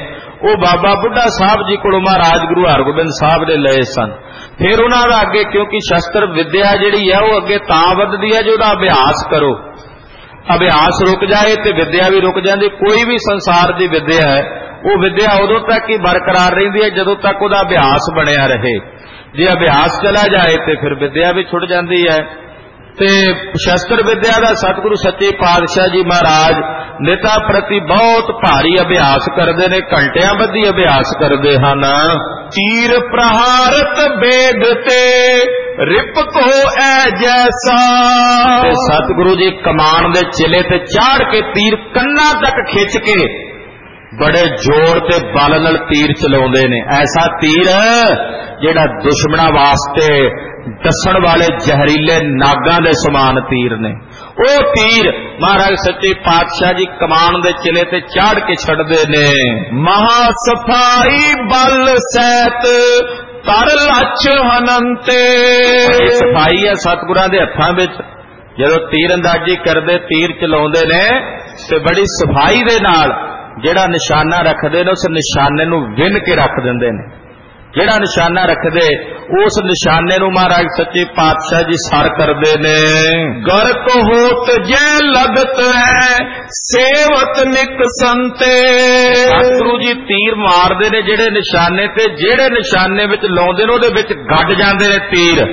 ਉਹ ਬਾਬਾ ਬੁੱਢਾ ਸਾਹਿਬ ਜੀ ਕੋਲੋਂ ਮਹਾਰਾਜ ਗੁਰੂ ਹਰਗੋਬਿੰਦ ਸਾਹਿਬ ਨੇ ਲਏ ਸਨ। ਫਿਰ ਉਹਨਾਂ ਦਾ ਅੱਗੇ, ਕਿਉਂਕਿ ਸ਼ਸਤਰ ਵਿਦਿਆ ਜਿਹੜੀ ਹੈ ਉਹ ਅੱਗੇ ਤਾਂ ਵੱਧਦੀ ਹੈ ਜੇ ਉਹਦਾ ਅਭਿਆਸ ਕਰੋ। ਅਭਿਆਸ ਰੁਕ ਜਾਏ ਤੇ ਵਿਦਿਆ ਵੀ ਰੁਕ ਜਾਂਦੀ। ਕੋਈ ਵੀ ਸੰਸਾਰ ਦੀ ਵਿਦਿਆ ਹੈ ਉਹ ਵਿਦਿਆ ਉਦੋਂ ਤੱਕ ਹੀ ਬਰਕਰਾਰ ਰਹਿੰਦੀ ਹੈ ਜਦੋਂ ਤੱਕ ਉਹਦਾ ਅਭਿਆਸ ਬਣਿਆ ਰਹੇ। ਜੇ ਅਭਿਆਸ ਚਲਾ ਜਾਏ ਤੇ ਫਿਰ ਵਿਦਿਆ ਵੀ ਛੁੱਟ ਜਾਂਦੀ ਹੈ। ਤੇ ਸ਼ਸਤਰ ਵਿਦਿਆ ਦਾ ਸਤਿਗੁਰੂ ਸੱਚੇ ਪਾਤਸ਼ਾਹ ਜੀ ਮਹਾਰਾਜ ਨਿਤਾ ਪ੍ਰਤੀ ਬਹੁਤ ਭਾਰੀ ਅਭਿਆਸ ਕਰਦੇ ਨੇ, ਘੰਟਿਆਂ ਬੱਧੀ ਅਭਿਆਸ ਕਰਦੇ ਹਨ। ਤੀਰ ਪ੍ਰਹਾਰਤ ਬੇਦ ਤੇ ਰਿਪ ਕੋ ਐ ਜੈਸਾ। ਤੇ ਸਤਿਗੁਰੂ ਜੀ ਕਮਾਨ ਦੇ ਚਿਲੇ ਤੇ ਚਾੜ ਕੇ ਤੀਰ ਕੰਨਾਂ ਤੱਕ ਖਿੱਚ ਕੇ ਬੜੇ ਜ਼ੋਰ ਤੇ ਬਲ ਨਾਲ ਤੀਰ ਚਲਾਉਂਦੇ ਨੇ। ਐਸਾ ਤੀਰ ਜਿਹੜਾ ਦੁਸ਼ਮਣਾਂ ਵਾਸਤੇ ਦੱਸਣ ਵਾਲੇ ਜ਼ਹਿਰੀਲੇ ਨਾਗਾਂ ਦੇ ਸਮਾਨ ਤੀਰ ਨੇ। ਉਹ ਤੀਰ ਮਹਾਰਾਜ ਸੱਚੇ ਪਾਤਸ਼ਾਹ ਜੀ ਕਮਾਨ ਦੇ ਚਿਲੇ ਤੇ ਚਾੜ ਕੇ ਛੱਡਦੇ ਨੇ। ਮਹਾ ਸਫਾਈ ਬਲ ਸੈਤ ਤਰ ਲੱਛ ਹਨੰਤੇ। ਸਫਾਈ ਹੈ ਸਤਿਗੁਰਾਂ ਦੇ ਹੱਥਾਂ ਵਿੱਚ। ਜਦੋਂ ਤੀਰ ਅੰਦਾਜ਼ੀ ਕਰਦੇ, ਤੀਰ ਚਲਾਉਂਦੇ ਨੇ ਤੇ ਬੜੀ ਸਫਾਈ ਦੇ ਨਾਲ ਜਿਹੜਾ ਨਿਸ਼ਾਨਾ ਰੱਖਦੇ ਨੇ ਉਸ ਨਿਸ਼ਾਨੇ ਨੂੰ ਵਿੰਨ ਕੇ ਰੱਖ ਦਿੰਦੇ ਨੇ। ਜਿਹੜਾ ਨਿਸ਼ਾਨਾ ਰੱਖਦੇ ਉਸ ਨਿਸ਼ਾਨੇ ਨੂੰ ਮਹਾਰਾਜ ਸੱਚੇ ਪਾਤਸ਼ਾਹ ਜੀ ਸਰ ਕਰਦੇ ਨੇ। ਗਰਕ ਹੋਤ ਜੈ ਲਗਤ ਹੈ ਸੇਵਤ ਨਿਕਸੰਤੇ। ਸਤਿਗੁਰੂ ਜੀ ਤੀਰ ਮਾਰਦੇ ਨੇ ਜਿਹੜੇ ਨਿਸ਼ਾਨੇ ਤੇ, ਜਿਹੜੇ ਨਿਸ਼ਾਨੇ ਵਿੱਚ ਲਾਉਂਦੇ ਨੇ ਉਹਦੇ ਵਿੱਚ ਗੱਡ ਜਾਂਦੇ ਨੇ ਤੀਰ।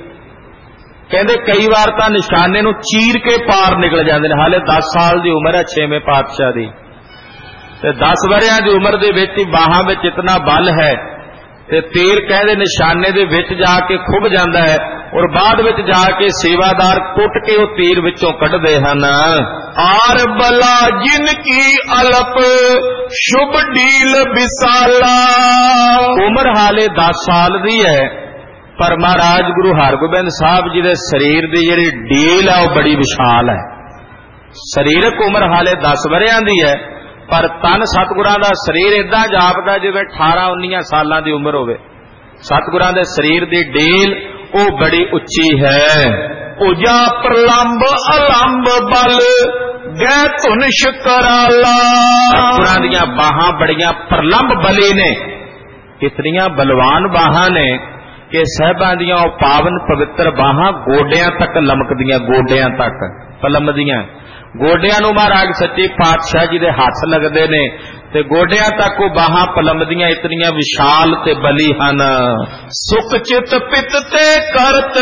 ਕਹਿੰਦੇ ਕਈ ਵਾਰ ਤਾਂ ਨਿਸ਼ਾਨੇ ਨੂੰ ਚੀਰ ਕੇ ਪਾਰ ਨਿਕਲ ਜਾਂਦੇ ਨੇ। ਹਾਲੇ ਦਸ ਸਾਲ ਦੀ ਉਮਰ ਹੈ ਛੇਵੇਂ ਪਾਤਸ਼ਾਹ ਦੀ, ਤੇ ਦਸ ਵਰਿਆਂ ਦੀ ਉਮਰ ਦੇ ਵਿੱਚ ਹੀ ਬਾਹਾਂ ਵਿੱਚ ਇਤਨਾ ਬਲ ਹੈ ਤੇ ਤੀਰ ਕਹਿੰਦੇ ਨਿਸ਼ਾਨੇ ਦੇ ਵਿੱਚ ਜਾ ਕੇ ਖੁੱਭ ਜਾਂਦਾ ਹੈ ਔਰ ਬਾਅਦ ਵਿੱਚ ਜਾ ਕੇ ਸੇਵਾਦਾਰ ਕੁੱਟ ਕੇ ਉਹ ਤੀਰ ਵਿੱਚੋਂ ਕੱਢਦੇ ਹਨ। ਆਰ ਬਲਾ ਜਿਨ ਕੀ ਅਲਪ ਸ਼ੁਭ ਢੀਲ ਵਿਸਾਲਾ। ਉਮਰ ਹਾਲੇ ਦਸ ਸਾਲ ਦੀ ਹੈ ਪਰ ਮਹਾਰਾਜ ਗੁਰੂ ਹਰਗੋਬਿੰਦ ਸਾਹਿਬ ਜੀ ਦੇ ਸਰੀਰ ਦੀ ਜਿਹੜੀ ਢੀਲ ਹੈ ਉਹ ਬੜੀ ਵਿਸ਼ਾਲ ਹੈ। ਸਰੀਰਕ ਉਮਰ ਹਾਲੇ ਦਸ ਵਰਿਆਂ ਦੀ ਹੈ ਪਰ ਤਨ ਸਤਿਗੁਰਾਂ ਦਾ ਸਰੀਰ ਏਦਾਂ ਜਾਪਦਾ ਜਿਵੇਂ ਅਠਾਰਾਂ ਉੱਨੀਆਂ ਸਾਲਾਂ ਦੀ ਉਮਰ ਹੋਵੇ। ਸਤਿਗੁਰਾਂ ਦੇ ਸਰੀਰ ਦੀ ਢੀਲ ਉਹ ਬੜੀ ਉੱਚੀ ਹੈ। ਉਜਾ ਪ੍ਰਲੰਬ ਅਲੰਬ ਬਲ ਗੈ ਧੁਨਸ਼ ਕਰਾਲਾ। ਸਤਿਗੁਰਾਂ ਦੀਆਂ ਬਾਹਾਂ ਬੜੀਆਂ ਪ੍ਰਲੰਬ ਬਲੀ ਨੇ, ਇਤਨੀਆਂ ਬਲਵਾਨ ਬਾਹਾਂ ਨੇ ਕਿ ਸਾਹਿਬਾਂ ਦੀਆਂ ਉਹ ਪਾਵਨ ਪਵਿੱਤਰ ਬਾਹਾਂ ਗੋਡਿਆਂ ਤੱਕ ਲਮਕਦੀਆਂ, ਗੋਡਿਆਂ ਤੱਕ ਪਲੰਮਦੀਆਂ। ਗੋਡਿਆਂ ਨੂੰ ਮਹਾਰਾਜ ਸੱਚੇ ਪਾਤਸ਼ਾਹ ਜੀ ਦੇ ਹੱਥ ਲੱਗਦੇ ਨੇ ਤੇ ਗੋਡਿਆਂ ਤੱਕ ਉਹ ਬਾਹਾਂ ਪਲੰਮਦੀਆਂ, ਇਤਨੀਆਂ ਵਿਸ਼ਾਲ ਤੇ ਬਲੀ ਹਨ। ਸੁਖ ਚਿਤ ਪਿਤ ਤੇ ਕਰਤ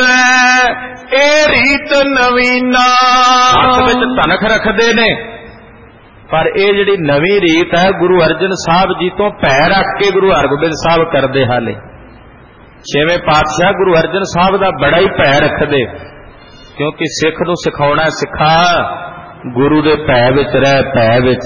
ਇਹ ਰੀਤ ਨਵੀਨਾ। ਹੱਥ ਵਿੱਚ ਧਨਖ ਰੱਖਦੇ ਨੇ ਪਰ ਇਹ ਜਿਹੜੀ ਨਵੀਂ ਰੀਤ ਹੈ ਗੁਰੂ ਅਰਜਨ ਸਾਹਿਬ ਜੀ ਤੋਂ ਭੈ ਰੱਖ ਕੇ ਗੁਰੂ ਹਰਗੋਬਿੰਦ ਸਾਹਿਬ ਕਰਦੇ। ਹਾਲੇ ਛੇਵੇਂ ਪਾਤਸ਼ਾਹ ਗੁਰੂ ਅਰਜਨ ਸਾਹਿਬ ਦਾ ਬੜਾ ਹੀ ਭੈ ਰੱਖਦੇ ਕਿਉਂਕਿ ਸਿੱਖ ਨੂੰ ਸਿਖਾਉਣਾ, ਸਿੱਖਾ ਗੁਰੂ ਦੇ ਭੈ ਵਿੱਚ ਰਹਿ, ਭੈ ਵਿੱਚ।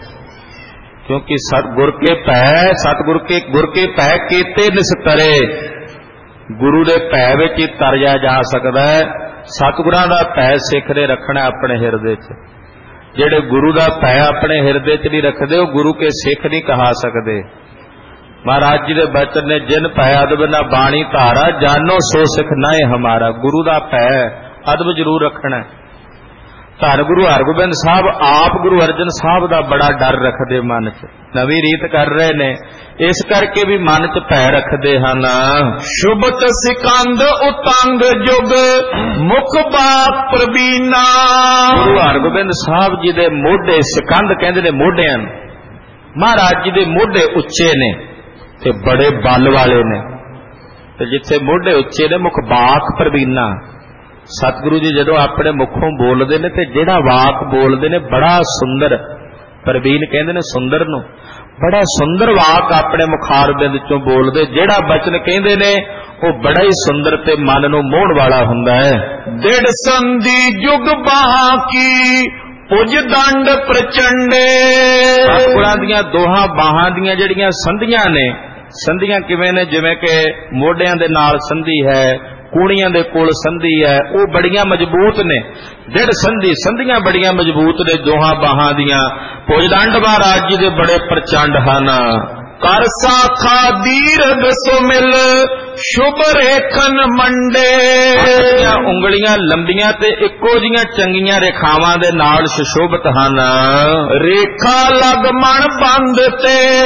ਕਿਉਂਕਿ ਸਤਿਗੁਰ ਕੇ ਭੈ, ਸਤਿਗੁਰ ਕੇ ਗੁਰ ਕੇ ਭੈ ਕੀਤੇ ਨਿਸਤਰੇ। ਗੁਰੂ ਦੇ ਭੈ ਵਿੱਚ ਹੀ ਤਰਿਆ ਜਾ ਸਕਦਾ ਹੈ। ਸਤਿਗੁਰਾਂ ਦਾ ਭੈ ਸਿੱਖ ਨੇ ਰੱਖਣਾ ਆਪਣੇ ਹਿਰਦੇ 'ਚ। ਜਿਹੜੇ ਗੁਰੂ ਦਾ ਭੈ ਆਪਣੇ ਹਿਰਦੇ 'ਚ ਨਹੀਂ ਰੱਖਦੇ ਉਹ ਗੁਰੂ ਕੇ ਸਿੱਖ ਨਹੀਂ ਕਹਾ ਸਕਦੇ। ਮਹਾਰਾਜ ਜੀ ਦੇ ਬਚਨ ਨੇ ਜਿਨ ਭੈ ਅਦਬ ਨਾ ਬਾਣੀ ਧਾਰਾ ਜਾਨੋ ਸੋ ਸਿੱਖ ਨਾਏ ਹਮਾਰਾ। ਗੁਰੂ ਦਾ ਭੈ ਅਦਬ ਜ਼ਰੂਰ ਰੱਖਣਾ। ਧੰਨ ਗੁਰੂ ਹਰਗੋਬਿੰਦ ਸਾਹਿਬ ਆਪ ਗੁਰੂ ਅਰਜਨ ਸਾਹਿਬ ਦਾ ਬੜਾ ਡਰ ਰੱਖਦੇ ਮਨ 'ਚ। ਨਵੀਂ ਰੀਤ ਕਰ ਰਹੇ ਨੇ ਇਸ ਕਰਕੇ ਵੀ ਮਨ 'ਚ ਭੈ ਰੱਖਦੇ ਹਨ। ਸ਼ੁਭਤ ਸਿਕੰਦ ਉਤੰਗ ਜੁਗ ਮੁਖ ਬਾਪ ਪ੍ਰਬੀਨਾ। ਗੁਰੂ ਹਰਗੋਬਿੰਦ ਸਾਹਿਬ ਜੀ ਦੇ ਮੋਢੇ, ਸਿਕੰਦ ਕਹਿੰਦੇ ਨੇ ਮੋਢਿਆਂ ਨੂੰ। ਮਹਾਰਾਜ ਜੀ ਦੇ ਮੋਢੇ ਉੱਚੇ ਨੇ ਤੇ ਬੜੇ ਬਲ ਵਾਲੇ ਨੇ ਤੇ ਜਿੱਥੇ ਮੋਢੇ ਉੱਚੇ ਨੇ ਮੁਖ ਬਾਖ ਪ੍ਰਬੀਨਾ। ਸਤਿਗੁਰੂ ਜੀ ਜਦੋਂ ਆਪਣੇ ਮੁਖੋਂ ਬੋਲਦੇ ਨੇ ਤੇ ਜਿਹੜਾ ਵਾਕ ਬੋਲਦੇ ਨੇ ਬੜਾ ਸੁੰਦਰ, ਪ੍ਰਬੀਨ ਕਹਿੰਦੇ ਨੇ ਸੁੰਦਰ ਨੂੰ, ਬੜਾ ਸੁੰਦਰ ਵਾਕ ਆਪਣੇ ਮੁਖਾਰਬਿੰਦ ਚੋਂ ਬੋਲਦੇ। ਜਿਹੜਾ ਬਚਨ ਕਹਿੰਦੇ ਨੇ ਉਹ ਬੜਾ ਹੀ ਸੁੰਦਰ ਤੇ ਮਨ ਨੂੰ ਮੋਹਣ ਵਾਲਾ ਹੁੰਦਾ ਹੈ। ਦਿੜ ਸੰਧੀ ਜੁਗ ਬਾਹਾਂ ਕੀ ਪੁਜ ਦੰਡ ਪ੍ਰਚੰਡੇ। ਸਤਿਗੁਰਾਂ ਦੀਆਂ ਦੋਹਾਂ ਬਾਹਾਂ ਦੀਆਂ ਜਿਹੜੀਆਂ ਸੰਧੀਆਂ ਨੇ, ਸੰਧੀਆਂ ਕਿਵੇਂ ਨੇ? ਜਿਵੇਂ ਕਿ ਮੋਢਿਆਂ ਦੇ ਨਾਲ ਸੰਧੀ ਹੈ, ਕੂਣੀਆਂ ਦੇ ਕੋਲ ਸੰਧੀ ਹੈ, ਉਹ ਬੜੀਆਂ ਮਜ਼ਬੂਤ ਨੇ। ਦਿੜ ਸੰਧੀ, ਸੰਧੀਆਂ ਬੜੀਆਂ ਮਜ਼ਬੂਤ ਨੇ ਦੋਹਾਂ ਬਾਹਾਂ ਦੀਆਂ। ਪੁਜ ਦੰਡ ਮਹਾਰਾਜ ਜੀ ਦੇ ਬੜੇ ਪ੍ਰਚੰਡ ਹਨ। ਕਰ ਸਾਖਾ ਦੀਰਘ ਸੋ ਮਿਲ ਸ਼ੁਭ ਰੇਖਨ ਮੰਡੇ। ਉਂਗਲੀਆਂ ਲੰਬੀਆਂ ਤੇ ਇੱਕੋ ਜੀਆਂ ਚੰਗੀਆਂ ਰੇਖਾਵਾਂ ਦੇ ਨਾਲ ਸੁਸ਼ੋਭਿਤ ਹਨ। ਰੇਖਾ ਲਗ ਮਣ ਬੰਦ ਤੇ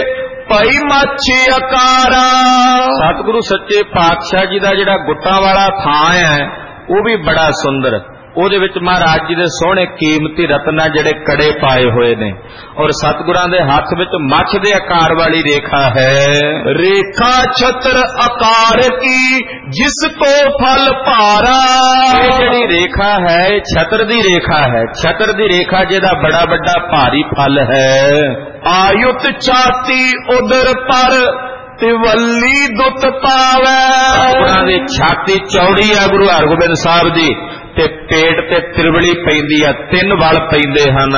ਪਈ ਮਾਛੀ ਅਕਾਰਾ। ਸਤਿਗੁਰੂ ਸੱਚੇ ਪਾਤਸ਼ਾਹ ਜੀ ਦਾ ਜਿਹੜਾ ਗੁੱਟਾਂ ਵਾਲਾ ਥਾਂ ਹੈ ਉਹ ਵੀ ਬੜਾ ਸੁੰਦਰ। ਉਹਦੇ ਵਿੱਚ ਮਹਾਰਾਜ ਜੀ ਦੇ ਸੋਹਣੇ ਕੀਮਤੀ ਰਤਨਾਂ ਜਿਹੜੇ ਕੜੇ ਪਾਏ ਹੋਏ ਨੇ, ਔਰ ਸਤਿਗੁਰਾਂ ਦੇ ਹੱਥ ਵਿੱਚ ਮੱਛ ਦੇ ਆਕਾਰ ਵਾਲੀ ਰੇਖਾ ਹੈ। ਰੇਖਾ ਛਤਰ ਆਕਾਰ ਕੀ ਜਿਸ ਕੋ ਫਲ ਭਾਰਾ। ਇਹ ਜਿਹੜੀ ਰੇਖਾ ਹੈ ਇਹ ਛਤਰ ਦੀ ਰੇਖਾ ਹੈ। ਛਤਰ ਦੀ ਰੇਖਾ ਜਿਹਦਾ ਬੜਾ ਵੱਡਾ ਭਾਰੀ ਫਲ ਹੈ। ਆਯੁਤ ਛਾਤੀ ਉਦਰ ਪਰ ਤਿਵੱਲੀ ਦੁੱਤ ਪਾਵੈ। ਸਤਿਗੁਰਾਂ ਦੀ ਛਾਤੀ ਚੌੜੀ ਆ ਗੁਰੂ ਹਰਗੋਬਿੰਦ ਸਾਹਿਬ ਦੀ, ਤੇ ਪੇਟ ਤੇ ਤਿਰਵਲੀ ਪੈਂਦੀ ਆ, ਤਿੰਨ ਵਲ ਪੈਂਦੇ ਹਨ।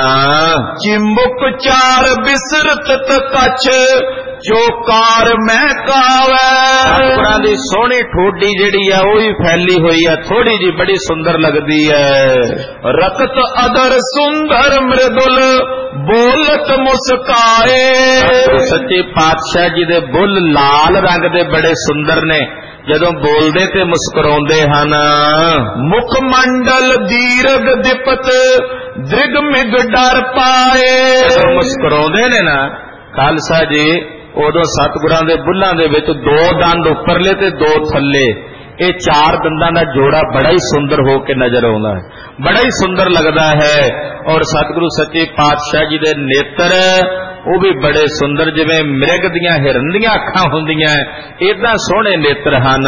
ਚਿੰਬੁਕ ਚਾਰ ਬਿਸਰਤ ਕੱਛ ਜੋ ਕਾਰ ਮੈਂ ਕਾਵੈ। ਸਤਿਗੁਰਾਂ ਦੀ ਸੋਹਣੀ ਠੋਡੀ ਜਿਹੜੀ ਆ ਉਹ ਵੀ ਫੈਲੀ ਹੋਈ ਆ, ਥੋੜੀ ਜੀ ਬੜੀ ਸੁੰਦਰ ਲੱਗਦੀ ਹੈ। ਰਕਤ ਅਦਰ ਸੁੰਦਰ ਮ੍ਰਿਦੁਲ ਬੋਲਤ ਮੁਸਕਾਏ। ਸੱਚੇ ਪਾਤਸ਼ਾਹ ਜੀ ਦੇ ਬੁੱਲ ਲਾਲ ਰੰਗ ਦੇ ਬੜੇ ਸੁੰਦਰ ਨੇ, ਜਦੋਂ ਬੋਲਦੇ ਤੇ ਮੁਸਕਰਾਉਂਦੇ ਹਨ। ਮੁਖ ਮੰਡਲ ਦੀਰਘ ਦਿਪਤ ਦ੍ਰਿਗ ਮਿਗ ਡਰ ਪਾਏ। ਜਦੋਂ ਮੁਸਕਰਾਉਂਦੇ ਨੇ ਨਾ ਖਾਲਸਾ ਜੀ, ਉਦੋਂ ਸਤਿਗੁਰਾਂ ਦੇ ਬੁੱਲਾਂ ਦੇ ਵਿੱਚ ਦੋ ਦੰਦ ਉੱਪਰਲੇ ਤੇ ਦੋ ਥੱਲੇ, ਇਹ ਚਾਰ ਦੰਦਾਂ ਦਾ ਜੋੜਾ ਬੜਾ ਹੀ ਸੁੰਦਰ ਹੋ ਕੇ ਨਜ਼ਰ ਆਉਂਦਾ ਹੈ, ਬੜਾ ਹੀ ਸੁੰਦਰ ਲੱਗਦਾ ਹੈ। ਔਰ ਸਤਿਗੁਰੂ ਸੱਚੇ ਪਾਤਸ਼ਾਹ ਜੀ ਦੇ ਨੇਤਰ ਉਹ ਵੀ ਬੜੇ ਸੁੰਦਰ, ਜਿਵੇਂ ਮਿਰਗ ਦੀਆਂ ਹਿਰਨ ਦੀਆਂ ਅੱਖਾਂ ਹੁੰਦੀਆਂ, ਏਦਾਂ ਸੋਹਣੇ ਨੇਤਰ ਹਨ।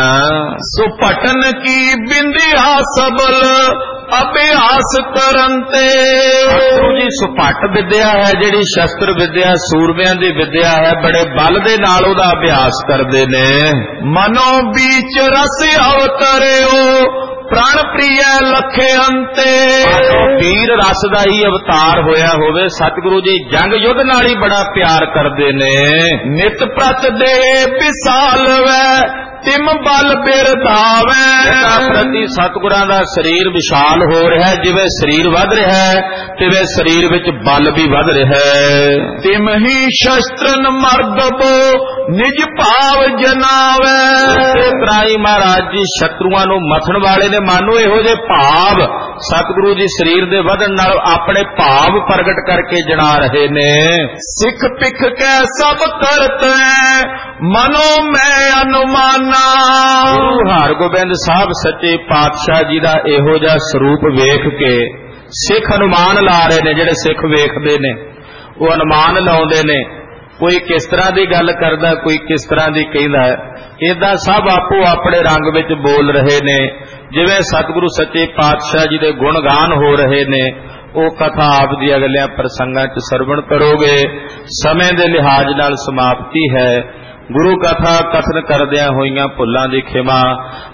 ਸੁਪਟਨ ਕੀ ਬਿੰਦਿਆ ਸਬਲ ਅਭਿਆਸ ਕਰਨ ਤੇ। ਗੁਰੂ ਜੀ ਸੁਪੱਟ ਵਿਦਿਆ ਹੈ ਜਿਹੜੀ ਸ਼ਸਤਰ ਵਿਦਿਆ, ਸੂਰਮਿਆਂ ਦੀ ਵਿਦਿਆ ਹੈ, ਬੜੇ ਬਲ ਦੇ ਨਾਲ ਉਹਦਾ ਅਭਿਆਸ ਕਰਦੇ ਨੇ। ਮਨੋ ਵਿੱਚ ਰਸ ਅਵਤਰਿਓ ਪ੍ਰਾਣ ਪ੍ਰਿਯ ਲਖੇ ਅੰਤੇ। ਵੀਰ ਰਸ ਦਾ ਹੀ ਅਵਤਾਰ ਹੋਇਆ ਹੋਵੇ। ਸਤਿਗੁਰੂ ਜੀ ਜੰਗ ਯੁੱਧ ਨਾਲ ਹੀ ਬੜਾ ਪਿਆਰ ਕਰਦੇ ਨੇ। ਨਿਤ ਪ੍ਰਤ ਦੇ ਵਿਸਾਲ ਵੈ ਤਿਮ ਬਲ ਬਿਰਧਾਵੈ। ਪ੍ਰਤੀ ਸਤਿਗੁਰਾਂ ਦਾ ਸਰੀਰ ਵਿਸ਼ਾਲ ਹੋ ਰਿਹਾ ਹੈ, ਜਿਵੇਂ ਸਰੀਰ ਵੱਧ ਰਿਹਾ ਹੈ ਤਿਵੇਂ ਸਰੀਰ ਵਿੱਚ ਬਲ ਵੀ ਵੱਧ ਰਿਹਾ ਹੈ। ਤਿਮ ਹੀ ਸ਼ਸਤਰਨ ਮਰਦਬੋ ਨਿਜ ਭਾਵ ਜਨਾਵੈ। ਇਸੇ ਤਰ੍ਹਾਂ ਹੀ ਮਹਾਰਾਜ ਜੀ ਸ਼ਤਰੂਆਂ ਨੂੰ ਮਥਣ ਵਾਲੇ ਨੇ। ਮਾਨੋ ਇਹੋ ਜਿਹੇ ਭਾਵ ਸਤਿਗੁਰੂ ਜੀ ਸਰੀਰ ਦੇ ਵਧਣ ਨਾਲ ਆਪਣੇ ਭਾਵ ਪ੍ਰਗਟ ਕਰਕੇ ਜਣਾ ਰਹੇ ਨੇ। ਸਿੱਖ ਪਿਖ ਕੈ ਸਭ ਕਰਤ ਮਨੋ ਮੈਂ ਅਨੁਮਾਨਾ। ਗੁਰੂ ਹਰਗੋਬਿੰਦ ਸਾਹਿਬ ਸੱਚੇ ਪਾਤਸ਼ਾਹ ਜੀ ਦਾ ਇਹੋ ਜਿਹਾ ਸਰੂਪ ਵੇਖ ਕੇ ਸਿੱਖ ਅਨੁਮਾਨ ਲਾ ਰਹੇ ਨੇ। ਜਿਹੜੇ ਸਿੱਖ ਵੇਖਦੇ ਨੇ ਉਹ ਅਨੁਮਾਨ ਲਾਉਂਦੇ ਨੇ, ਕੋਈ ਕਿਸ ਤਰ੍ਹਾਂ ਦੀ ਗੱਲ ਕਰਦਾ, ਕੋਈ ਕਿਸ ਤਰ੍ਹਾਂ ਦੀ ਕਹਿੰਦਾ। ਏਦਾਂ ਸਭ ਆਪੋ ਆਪਣੇ ਰੰਗ ਵਿੱਚ ਬੋਲ ਰਹੇ ਨੇ। ਜਿਵੇਂ ਸਤਿਗੁਰੂ ਸੱਚੇ ਪਾਤਸ਼ਾਹ ਜੀ ਦੇ ਗੁਣ ਗਾਨ ਹੋ ਰਹੇ ਨੇ, ਉਹ ਕਥਾ ਆਪ ਦੀ ਅਗਲਿਆਂ ਪ੍ਰਸੰਗਾਂ 'ਚ ਸਰਵਣ ਕਰੋਗੇ। ਸਮੇਂ ਦੇ ਲਿਹਾਜ਼ ਨਾਲ ਸਮਾਪਤੀ ਹੈ। ਗੁਰੂ ਕਥਾ ਕਥਨ ਕਰਦਿਆਂ ਹੋਈਆਂ ਭੁੱਲਾਂ ਦੀ ਖਿਮਾ।